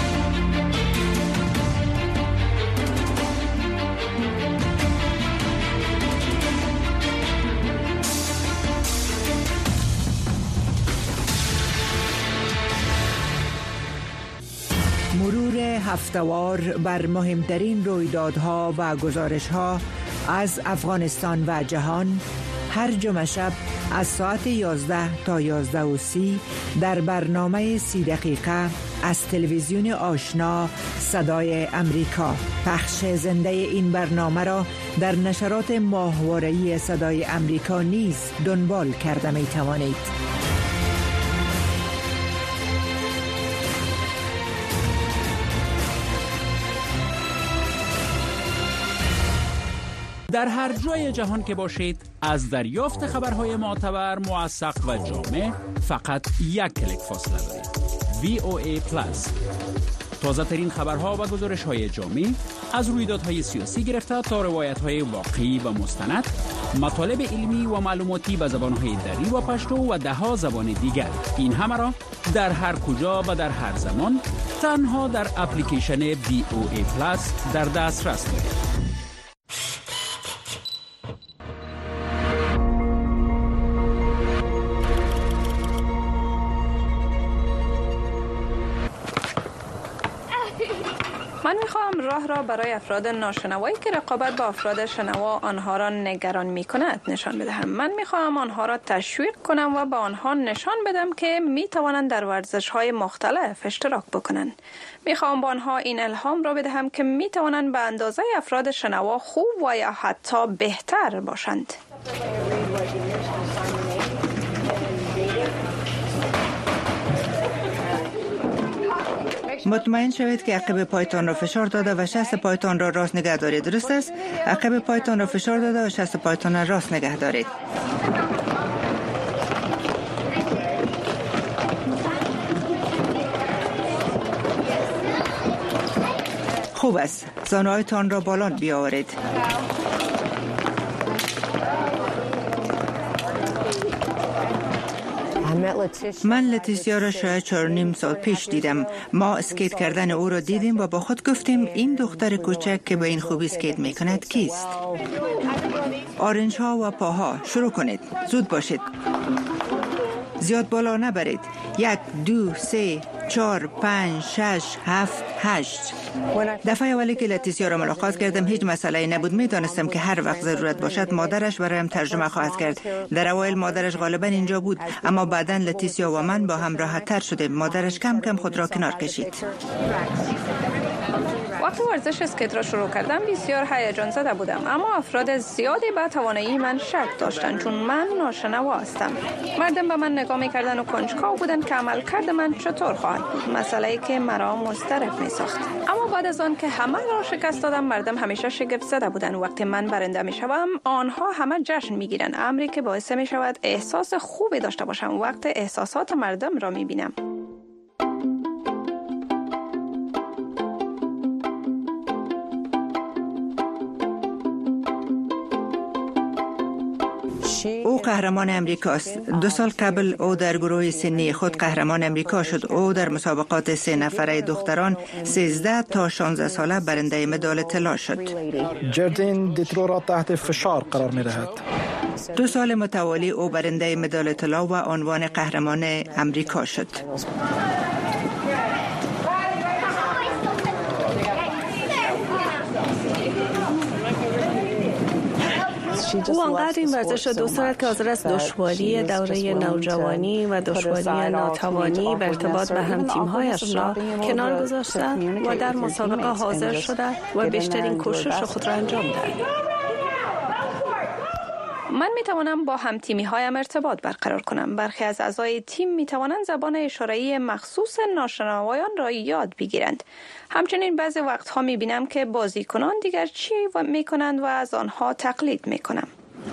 مرور هفته‌وار بر مهمترین رویدادها و گزارش‌ها از افغانستان و جهان هر جمعه شب از ساعت 11 تا 11:30 در برنامه 30 دقیقه از تلویزیون آشنا صدای امریکا. پخش زنده این برنامه را در نشرات ماهواره‌ای صدای امریکا نیز دنبال کرده می توانید. در هر جای جهان که باشید از دریافت خبرهای معتبر، موثق و جامع فقط یک کلیک فاصله دارید. VOA Plus. تازه ترین خبرها و گزارش های جامع از رویدادهای سیاسی گرفته تا روایت های واقعی و مستند، مطالب علمی و معلوماتی به زبانهای دری و پشتو و دهها زبان دیگر. این همه را در هر کجا و در هر زمان تنها در اپلیکیشن VOA Plus در دسترس دارید. من میخواهم راه را برای افراد ناشنوایی که رقابت با افراد شنوا آنها را نگران میکند نشان بدهم. من میخواهم آنها را تشویق کنم و به آنها نشان بدم که میتوانند در ورزش‌های مختلف اشتراک بکنند. میخواهم با آنها این الهام را بدهم که میتوانند به اندازه افراد شنوا خوب و یا حتی بهتر باشند. مطمئن شوید که عقب پایتان را فشار داده و شست پایتان را راست نگه دارید. درست است؟ عقب پایتان را فشار داده و شست پایتان را راست نگه دارید. خوب است. زانوهایتان را بالا بیاورید. من لتیسیا را شاید 4.5 سال پیش دیدم. ما اسکیت کردن او را دیدیم و با خود گفتیم این دختر کوچک که به این خوبی اسکیت می کند کیست؟ آرنج ها و پاها. شروع کنید. زود باشید. زیاد بالا نبرید. 1 2 3 4 5 6 7 8. دفعه اولی که لتیسیا را ملاقات کردم هیچ مسئله نبود. میدانستم که هر وقت ضرورت باشد مادرش برایم ترجمه خواهد کرد. در اوایل مادرش غالبا اینجا بود، اما بعداً لتیسیا و من با هم راحت تر شدیم. مادرش کم کم خود را کنار کشید. وقتی ورزش اسکیت را شروع کردم بسیار هیجان زده بودم، اما افراد زیادی به توانایی من شک داشتند چون من ناشنوا هستم. مردم به من نگاه می‌کردند و کنجکاو بودند که عملکرد من چطور خواهد بود، مسئله‌ای که مرا مضطرب می‌ساخت. اما بعد از آن که همه را شکست دادم مردم همیشه شگفت زده بودند. وقتی من برنده می‌شوم آنها همه جشن می‌گیرند، امری که باعث می‌شود احساس خوبی داشته باشم وقت احساسات مردم را می‌بینم. او قهرمان امریکاست. 2 سال قبل او در گروه سنی خود قهرمان امریکا شد. او در مسابقات 3 نفره دختران 13 تا 16 ساله برنده مدال طلا شد. جردین دیترو را تحت فشار قرار می دهد. 2 سال متوالی او برنده مدال طلا و عنوان قهرمان امریکا شد. او انقدر این ورزش را دوست دارد که حاضر است دشواری دوره نوجوانی و دشواری ناتوانی به ارتباط به هم تیم‌هایش را کنار گذاشته و در مسابقه حاضر شده و بیشترین کوشش خود را انجام دهد. من میتوانم با هم تیمی هایم ارتباط برقرار کنم. برخی از اعضای تیم میتوانند زبان اشاره‌ای مخصوص ناشنوایان را یاد بگیرند. همچنین بعضی وقتها میبینم که بازیکنان دیگر چی میکنند و از آنها تقلید میکنم.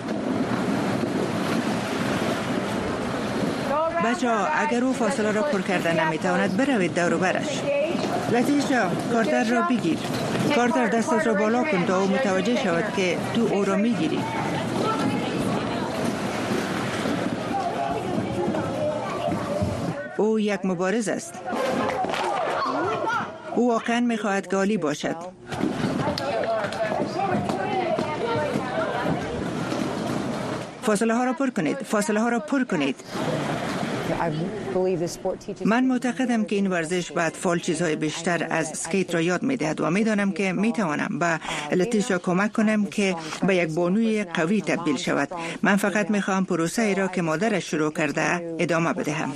بچه‌ها اگر او فاصله را پر کرده نمیتواند بروید دور و برش. لتیسیا کارتر را بگیر. کارتر دستت را بالا کن تا او متوجه شود که تو او را میگیری. او یک مبارز است. او واقعا می‌خواهد که عالی باشد. فاصله ها را پر کنید. من معتقدم که این ورزش به اطفال چیزهای بیشتر از اسکیت را یاد می‌دهد و می‌دانم که می‌توانم به لتیسیا کمک کنم که به یک بانوی قوی تبدیل شود. من فقط می‌خواهم پروسه ای را که مادرش شروع کرده ادامه بدهم.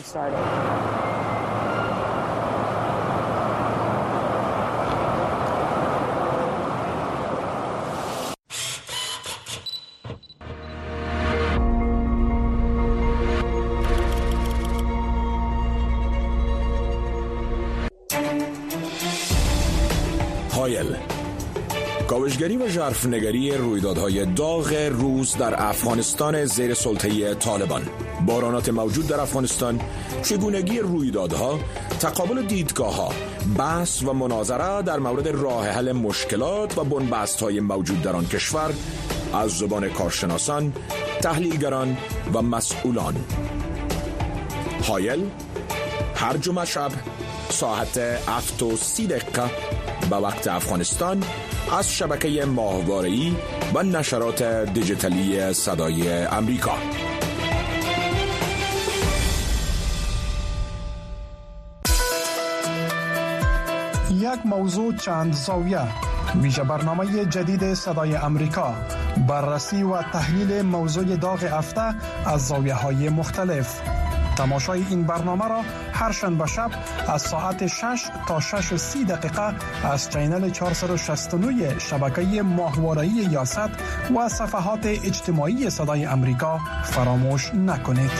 هایل، کاوشگری و ژرفنگری رویدادهای داغ روز در افغانستان زیر سلطه طالبان، بحرانات موجود در افغانستان، چگونگی رویدادها، تقابل دیدگاه‌ها، بحث و مناظره در مورد راه حل مشکلات و بنبست‌های موجود در آن کشور از زبان کارشناسان، تحلیلگران و مسئولان. هایل هر جمعه شب ساعت 7:30 به وقت افغانستان از شبکه ماهواره‌ای و نشرات دیجیتالی صدای امریکا. یک موضوع چند زاویه، ویژه برنامه جدید صدای امریکا، بررسی و تحلیل موضوع داغ هفته از زاویه‌های مختلف. تماشای این برنامه را هر شنبه شب از ساعت 6 تا 6:30 از چینل 469 شبکه ماهواره‌ای یاست و صفحات اجتماعی صدای امریکا فراموش نکنید.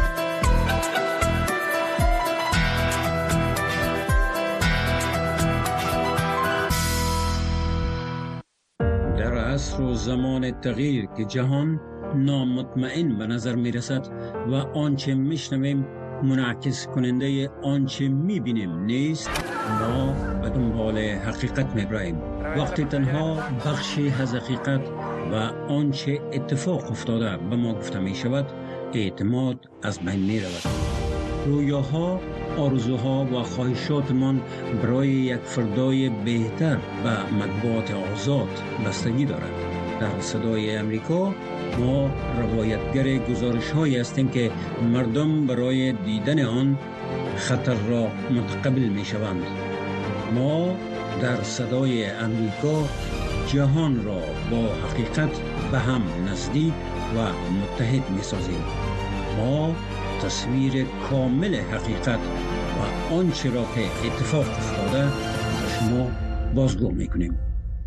در عصر و زمان تغییر که جهان نامطمئن به نظر می رسد و آنچه می شنویم منعکس کننده آنچه می بینیم نیست، ما به دنبال حقیقت می براییم. وقتی تنها بخشی از حقیقت و آنچه اتفاق افتاده به ما گفته می شود، اعتماد از بین می رود. رویاها، آرزوها و خواهشاتمان برای یک فردای بهتر و مطبوعات آزاد بستگی دارد. در صدای امریکا ما روایتگر گزارش‌هایی هستیم که مردم برای دیدن آن خطر را متقبل می‌شوند. ما در صدای امریکا جهان را با حقیقت به هم نزدیک و متحد می‌سازیم. ما تصویر کامل حقیقت و آنچه را که اتفاق افتاده به شما بازگو می‌کنیم.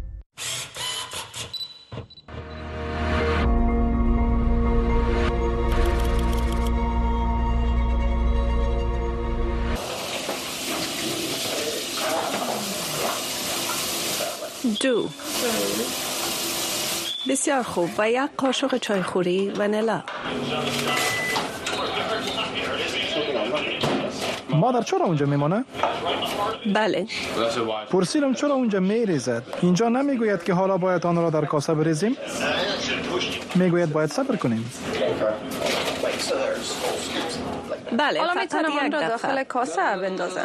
دو. بسیار خوب. و یک قاشق چایخوری ونیلا. مادر چرا اونجا میمانه؟ بله. پرسیدم چرا اونجا میریزد؟ اینجا نمیگوید که حالا باید آن را در کاسه بریزیم؟ میگوید باید صبر کنیم. بله. حالا میتونم آن را داخل کاسه بندازم.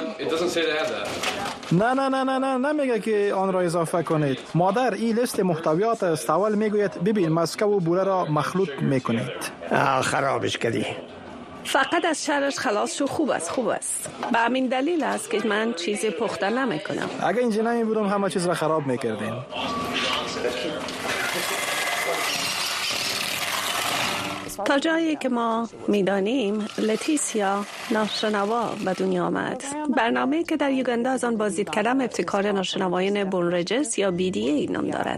نه نمیگه که آن را اضافه کنید. مادر این لیست محتویات است. اول میگوید ببین مسکه و بوره را مخلوط میکنید. خرابش کردی. فقط از شرش خلاص شو. خوب است. به همین دلیل است که من چیزی پخته نمیکنم. اگه اینجا نمی بودم همه چیز را خراب میکردیم. تا جایی که ما میدانیم لتیسیا ناشنوا به دنیا آمد. برنامه که در یوگاندا از آن بازدید کردم ابتکار ناشنوایان بونرجس یا BDA نام دارد.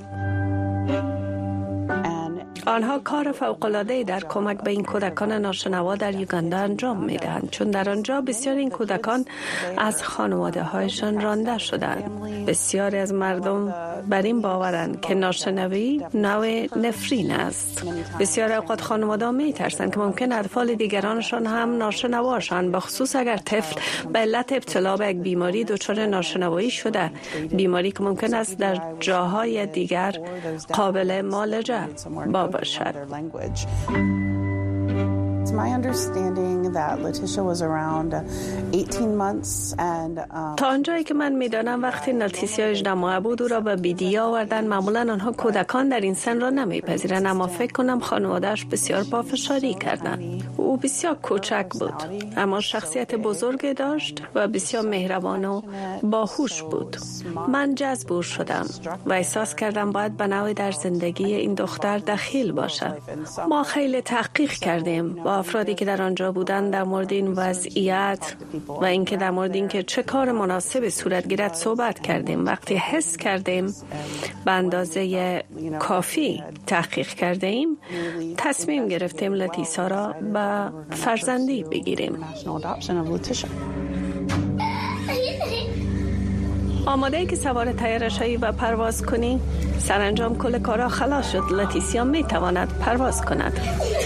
آنها کار فوق‌العاده‌ای در کمک به این کودکان ناشنوا در یوگاندا انجام می‌دهند، چون در آنجا بسیار این کودکان از خانواده‌هایشان رانده شدند. بسیاری از مردم بر این باورند که ناشنوایی نوع نفرین است. بسیار اوقات خانواده‌ها می‌ترسند که ممکن اطفال دیگرانشان هم ناشنواشند، بخصوص اگر طفل به علت ابتلا به یک بیماری دچار ناشنوایی شده، بیماری که ممکن است در جاهای دیگر قابل معالجه باشد. تا آنجایی که من میدانم وقتی لتیسیا 18 ماه بود او را به بیدی آوردن. معمولا آنها کودکان در این سن را نمیپذیرند، اما فکر کنم خانواده‌اش بسیار پافشاری کردند. او بسیار کوچک بود اما شخصیت بزرگی داشت و بسیار مهربان و باهوش بود. من جذب او شدم و احساس کردم باید به نوعی در زندگی این دختر دخیل باشم. ما خیلی تحقیق کردیم با افرادی که در آنجا بودند در مورد این وضعیت و اینکه در مورد اینکه چه کار مناسبی صورت گیرد صحبت کردیم. وقتی حس کردیم به اندازه کافی تحقیق کردیم، تصمیم گرفتیم لتیسا را به فرزندی بگیریم. آماده ای که سوار طیاره شوی و پرواز کنی؟ سرانجام کل کارا خلاص شد. لتیسیا می تواند پرواز کند.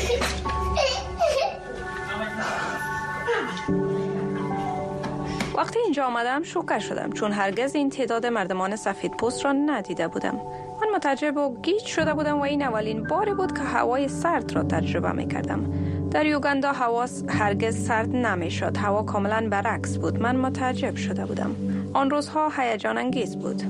وقتی اینجا آمدم شوکه شدم چون هرگز این تعداد مردمان سفید پوست را ندیده بودم. من متعجب و گیج شده بودم و این اولین باری بود که هوای سرد را تجربه می کردم. در یوگاندا هوا هرگز سرد نمی شد. هوا کاملا برعکس بود. من متعجب شده بودم. آن روزها هیجان انگیز بود.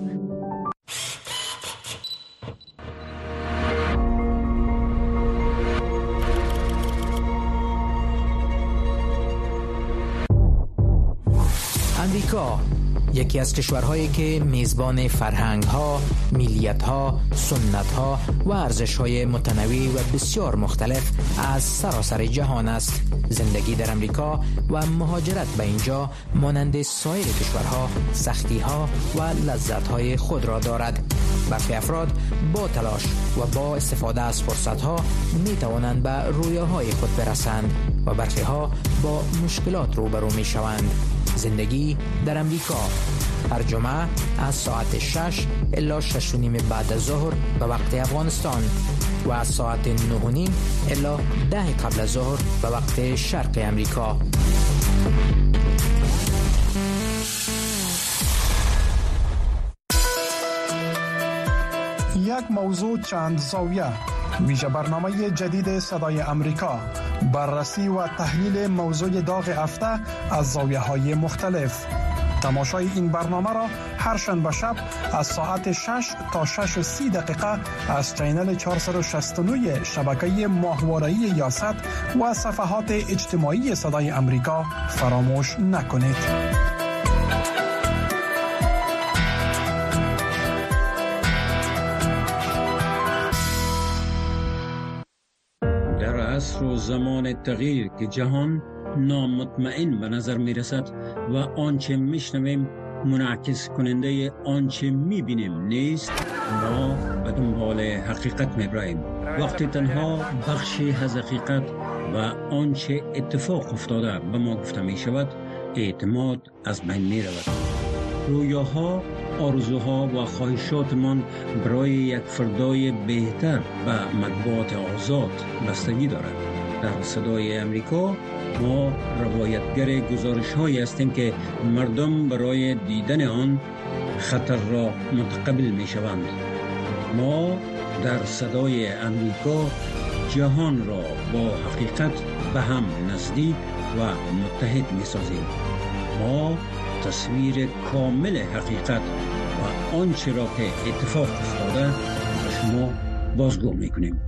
امریکا یکی از کشورهایی که میزبان فرهنگ‌ها، ملیت‌ها، سنت‌ها و ارزش‌های متنوع و بسیار مختلف از سراسر جهان است. زندگی در امریکا و مهاجرت به اینجا مانند سایر کشورها سختی‌ها و لذت‌های خود را دارد. برخی افراد با تلاش و با استفاده از فرصت‌ها می‌توانند به رویاهای خود برسند و برخی‌ها با مشکلات روبرو می‌شوند. زندگی در امریکا هر جمعه از ساعت 6 الی 6:30 بعد از ظهر به وقت افغانستان و از ساعت 9:30 الی 10 قبل از ظهر به وقت شرق امریکا. یک موضوع چند زاویه، ویژه برنامه جدید صدای امریکا، بررسی و تحلیل موضوع داغ هفته از زاویه‌های مختلف. تماشای این برنامه را هر شنبه شب از ساعت 6 تا 6:30 دقیقه از چینل 469 شبکه ماهواره‌ای یاست و صفحات اجتماعی صدای امریکا فراموش نکنید. عصر و زمان تغییر که جهان نامطمئن به نظر می رسد و آنچه می شنویم منعکس کننده آنچه می بینیم نیست، ما به دنبال حقیقت می براییم. وقتی تنها بخشی از حقیقت و آنچه اتفاق افتاده به ما گفته می شود، اعتماد از بین می رود. رویاها، آرزوها و خواهشاتمان برای یک فردای بهتر به مطبوعات آزاد بستگی دارد. در صدای امریکا ما روایتگر گزارش‌هایی هستیم که مردم برای دیدن آن خطر را متقبل می‌شوند. ما در صدای امریکا جهان را با حقیقت به هم نزدیک و متحد می‌سازیم. ما تصویر کامل حقیقت و آنچه را که اتفاق افتاده به شما بازگو میکنیم.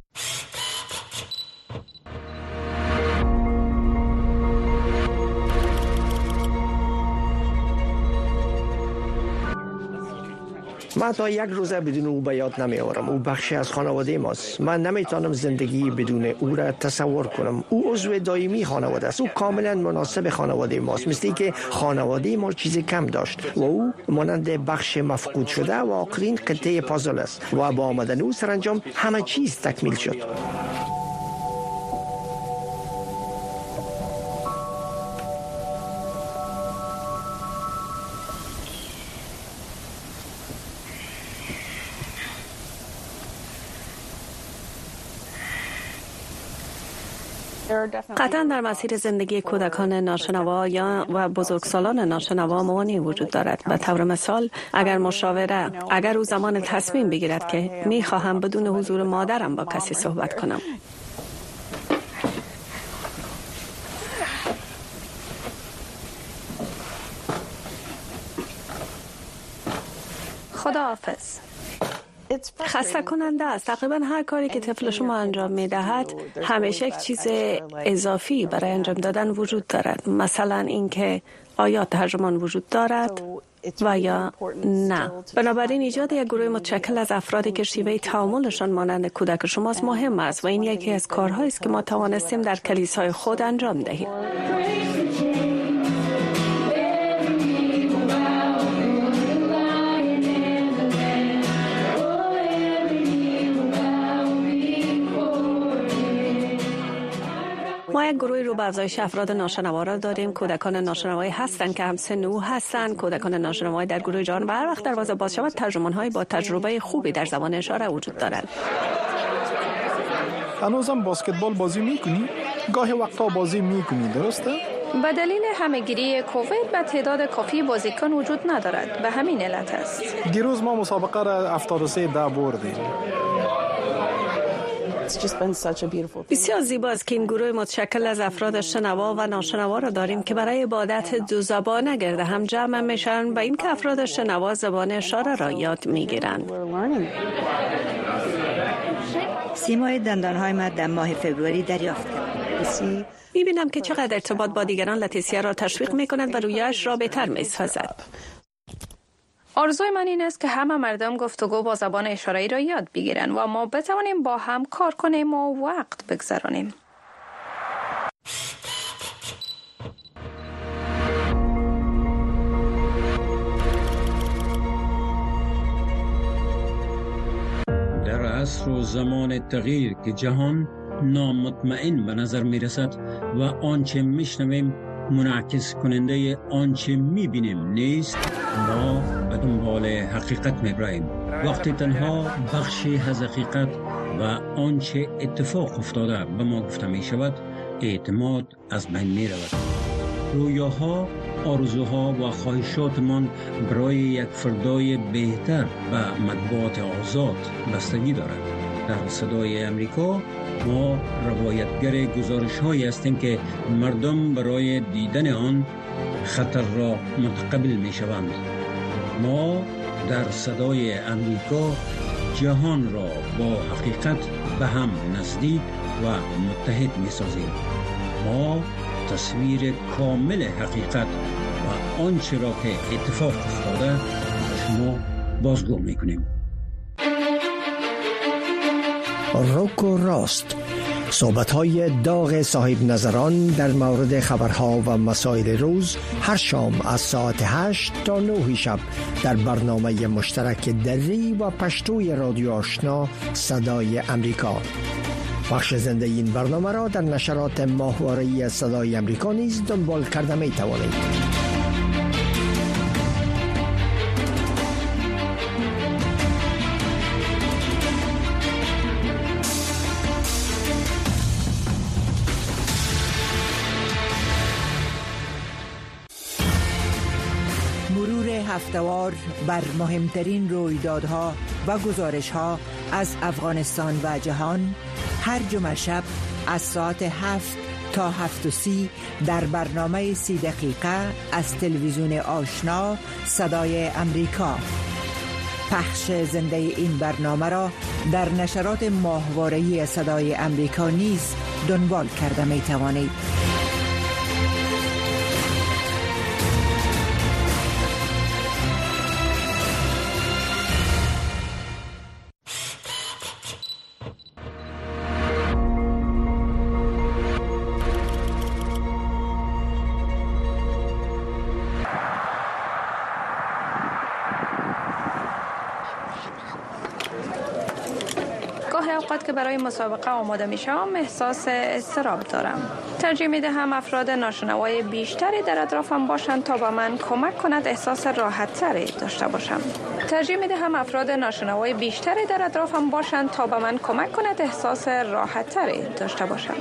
من تا یک روزه بدون او به یاد نمی آورم. او بخشی از خانواده ماست. من نمیتونم زندگی بدون او را تصور کنم. او عضو دائمی خانواده است. او کاملا مناسب خانواده ماست، مثل که خانواده ما چیزی کم داشت و او مانند بخش مفقود شده و آخرین قطعه پازل است و با آمدن او سرانجام همه چیز تکمیل شد. قطعا در مسیر زندگی کودکان ناشنوا یا و بزرگسالان ناشنوا موانعی وجود دارد. به طور مثال اگر او زمان تصمیم بگیرد که می‌خواهم بدون حضور مادرم با کسی صحبت کنم، خداحافظ. خسته کننده است. تقریبا هر کاری که طفل شما انجام می دهد همیشه یک چیز اضافی برای انجام دادن وجود دارد. مثلا اینکه آیا ترجمان وجود دارد و یا نه. بنابراین ایجاد یک گروه متشکل از افرادی که شیوه تعاملشان مانند کودک شماست مهم است و این یکی از کارهایی است که ما توانستیم در کلیسای خود انجام دهیم. ما یک گروه رو به افزایش افراد ناشنوا را داریم. کودکان ناشنوایی هستند که هم سن او هستند. کودکان ناشنوایی در گروه جان و هر وقت دروازه باز شود ترجمان‌های با تجربه خوبی در زبان اشاره وجود دارند. هنوزم بسکتبال بازی می‌کنی؟ گاهی وقتا بازی می‌کنی، درسته؟ به دلیل همه‌گیری کووید به تعداد کافی بازیکن وجود ندارد. به همین علت است. دیروز ما مسابقه را 73-10 بردیم. بسیار زیباست که این گروه متشکل از افراد شنوا و ناشنوا را داریم که برای عبادت دو زبانه گرد هم جمع میشن و این که افراد شنوا زبان اشاره را یاد میگیرند. سیمای دندانهای من در ماه فوریه دریافت کردم. میبینم که چقدر ارتباط با دیگران لتیسیا را تشویق میکند و رویش را بهتر میسازد. آرزوی من این است که همه مردم گفتگو با زبان اشاره‌ای را یاد بگیرند و ما بتوانیم با هم کار کنیم و وقت بگذرانیم. در عصر و زمان تغییر که جهان نامطمئن به نظر می رسد و آنچه می شنویم منعکس کننده آنچه می بینیم نیست، ما به دنبال حقیقت می براییم. وقتی تنها بخشی از حقیقت و آنچه اتفاق افتاده به ما گفته می شود، اعتماد از بین می رود. رویاها، آرزوها و خواهشاتمان برای یک فردای بهتر و مطبوعات آزاد بستگی دارد. در صدای امریکا ما روایتگر گزارش‌هایی هستیم که مردم برای دیدن آن خطر را متقبل می‌شوند. ما در صدای امریکا جهان را با حقیقت به هم نزدیک و متحد می‌سازیم. ما تصویر کامل حقیقت و آنچه را که اتفاق افتاده شما بازگو می‌کنیم. روک و راست، صحبت‌های داغ صاحب نظران در مورد خبرها و مسائل روز هر شام از ساعت 8 تا 9 شب در برنامه مشترک دری و پشتوی رادیو آشنا صدای امریکا. بخش زنده این برنامه را در نشرات ماهواره‌ای صدای امریکا نیز دنبال کرده می توانید. هفته‌وار بر مهمترین رویدادها و گزارش‌ها از افغانستان و جهان هر جمعه شب از ساعت 7 تا 7:30 در برنامه 30 دقیقه از تلویزیون آشنا صدای امریکا. پخش زنده این برنامه را در نشرات ماهواره‌ای صدای امریکا نیز دنبال کرده می توانید. که برای مسابقه آماده میشم احساس اضطراب دارم. ترجیح میدهم افراد ناشنوای بیشتری در اطرافم باشند تا به من کمک کند احساس راحت تری داشته باشم. ترجیح میدهم افراد ناشنوای بیشتری در اطرافم باشند تا به من کمک کند احساس راحت تری داشته باشم.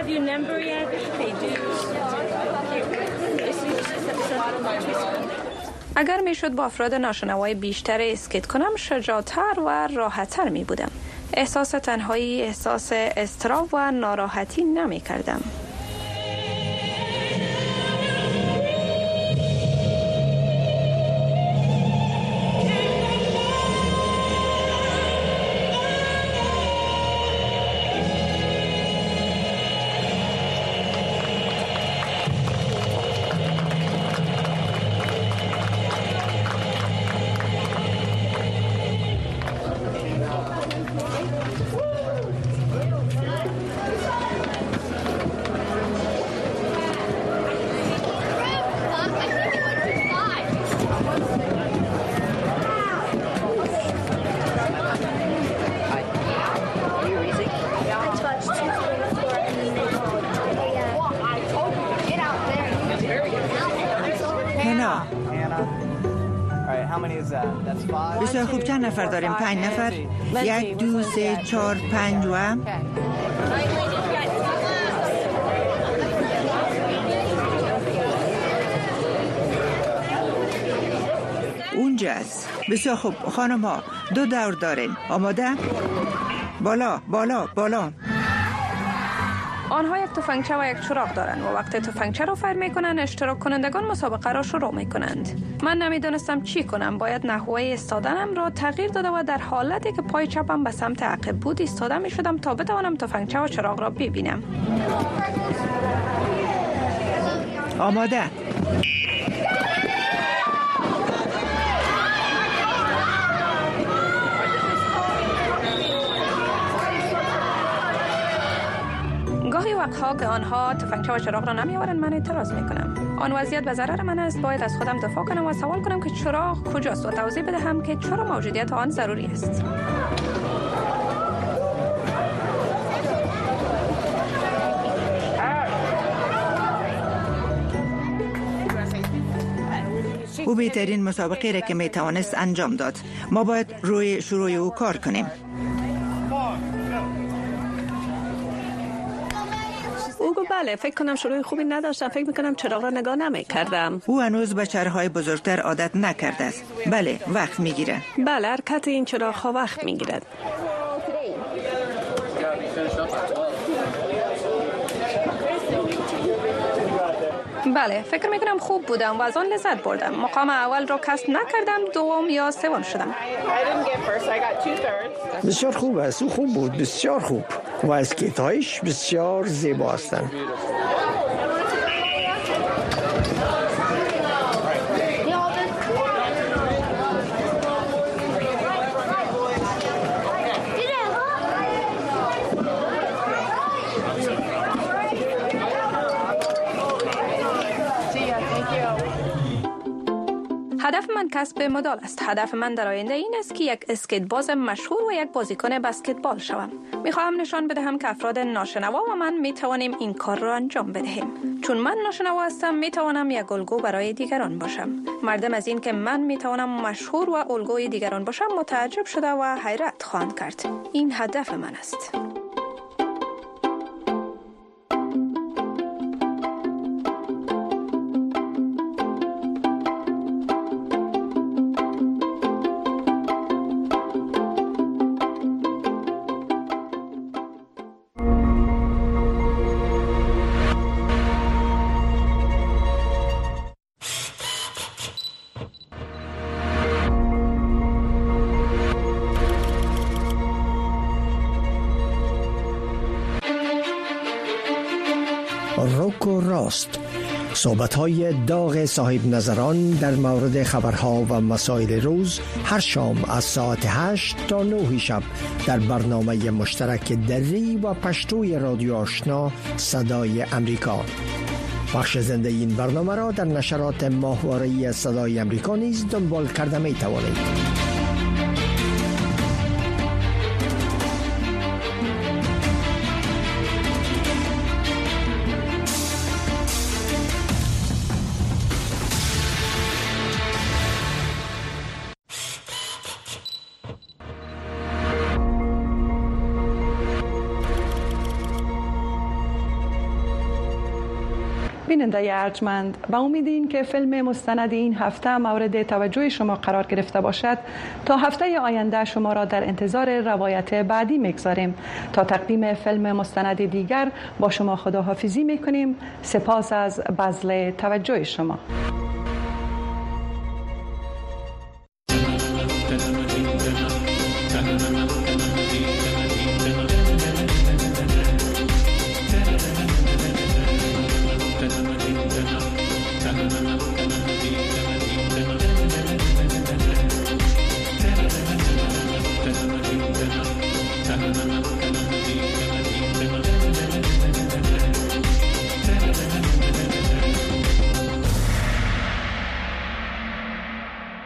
اگر میشد با افراد ناشنوای بیشتر اسکیت کنم شجاعتر و راحت‌تر می بودم. احساس تنهایی، احساس اضطراب و ناراحتی نمی کردم. بسیار خوب. چند نفر داریم؟ 5 نفر. 1 2 3 4 5 و اونجاست. بسیار خوب خانم ها، 2 دور دارین. آماده؟ بالا بالا بالا. آنها یک تفنگچه و یک چراغ دارند و وقتی تفنگچه را فر میکنند اشتراک کنندگان مسابقه را شروع میکنند. من نمیدونستم چی کنم. باید نحوه ایستادنم را تغییر داده و در حالتی که پای چپم به سمت عقب بود ایستاده میشدم تا بتوانم تفنگچه و چراغ را ببینم. آماده. گاهی وقتها که آنها تفنگچه و چراغ را نمی‌آورند من اعتراض میکنم. آن وضعیت به ضرر من است. باید از خودم دفاع کنم و سوال کنم که چراغ کجاست و توضیح بدهم که چرا موجودیت آن ضروری است. او بهترین مسابقه را که میتوانست انجام داد. ما باید روی شروع او کار کنیم. او گفت بله، فکر کنم شروع خوبی نداشتم. فکر میکنم چراغ را نگاه نمیکردم. او هنوز به چرخهای بزرگتر عادت نکرده است. بله، وقت میگیره. بله، حرکت این چراغ ها وقت میگیرد. بله، فکر میکنم خوب بودم و از آن لذت بردم. مقام اول را کسب نکردم، دوم یا سوم شدم. بسیار خوب است. او خوب بود، بسیار خوب. و اسکیت هایش بسیار زیبا هستند. هدف من کسب مدال است. هدف من در آینده این است که یک اسکیت باز مشهور و یک بازیکن بسکتبال شوم. میخواهم نشان بدهم که افراد ناشنوا و من میتوانیم این کار را انجام بدهیم. چون من ناشنوا هستم میتوانم یک الگو برای دیگران باشم. مردم از این که من میتوانم مشهور و الگوی دیگران باشم متعجب شده و حیرت خواهند کرد. این هدف من است. روک و راست، صحبت‌های داغ صاحب نظران در مورد خبرها و مسائل روز هر شام از ساعت 8 تا 9 شب در برنامه مشترک دری و پشتوی رادیو آشنا صدای امریکا. بخش زنده این برنامه را در نشرات ماهواره‌ای صدای امریکا نیز دنبال کرده می توانید. بیننده ارجمند، با امید این که فیلم مستند این هفته مورد توجه شما قرار گرفته باشد، تا هفته آینده شما را در انتظار روایت بعدی میگذاریم. تا تقدیم فیلم مستند دیگر با شما خداحافظی میکنیم. سپاس از بذل توجه شما.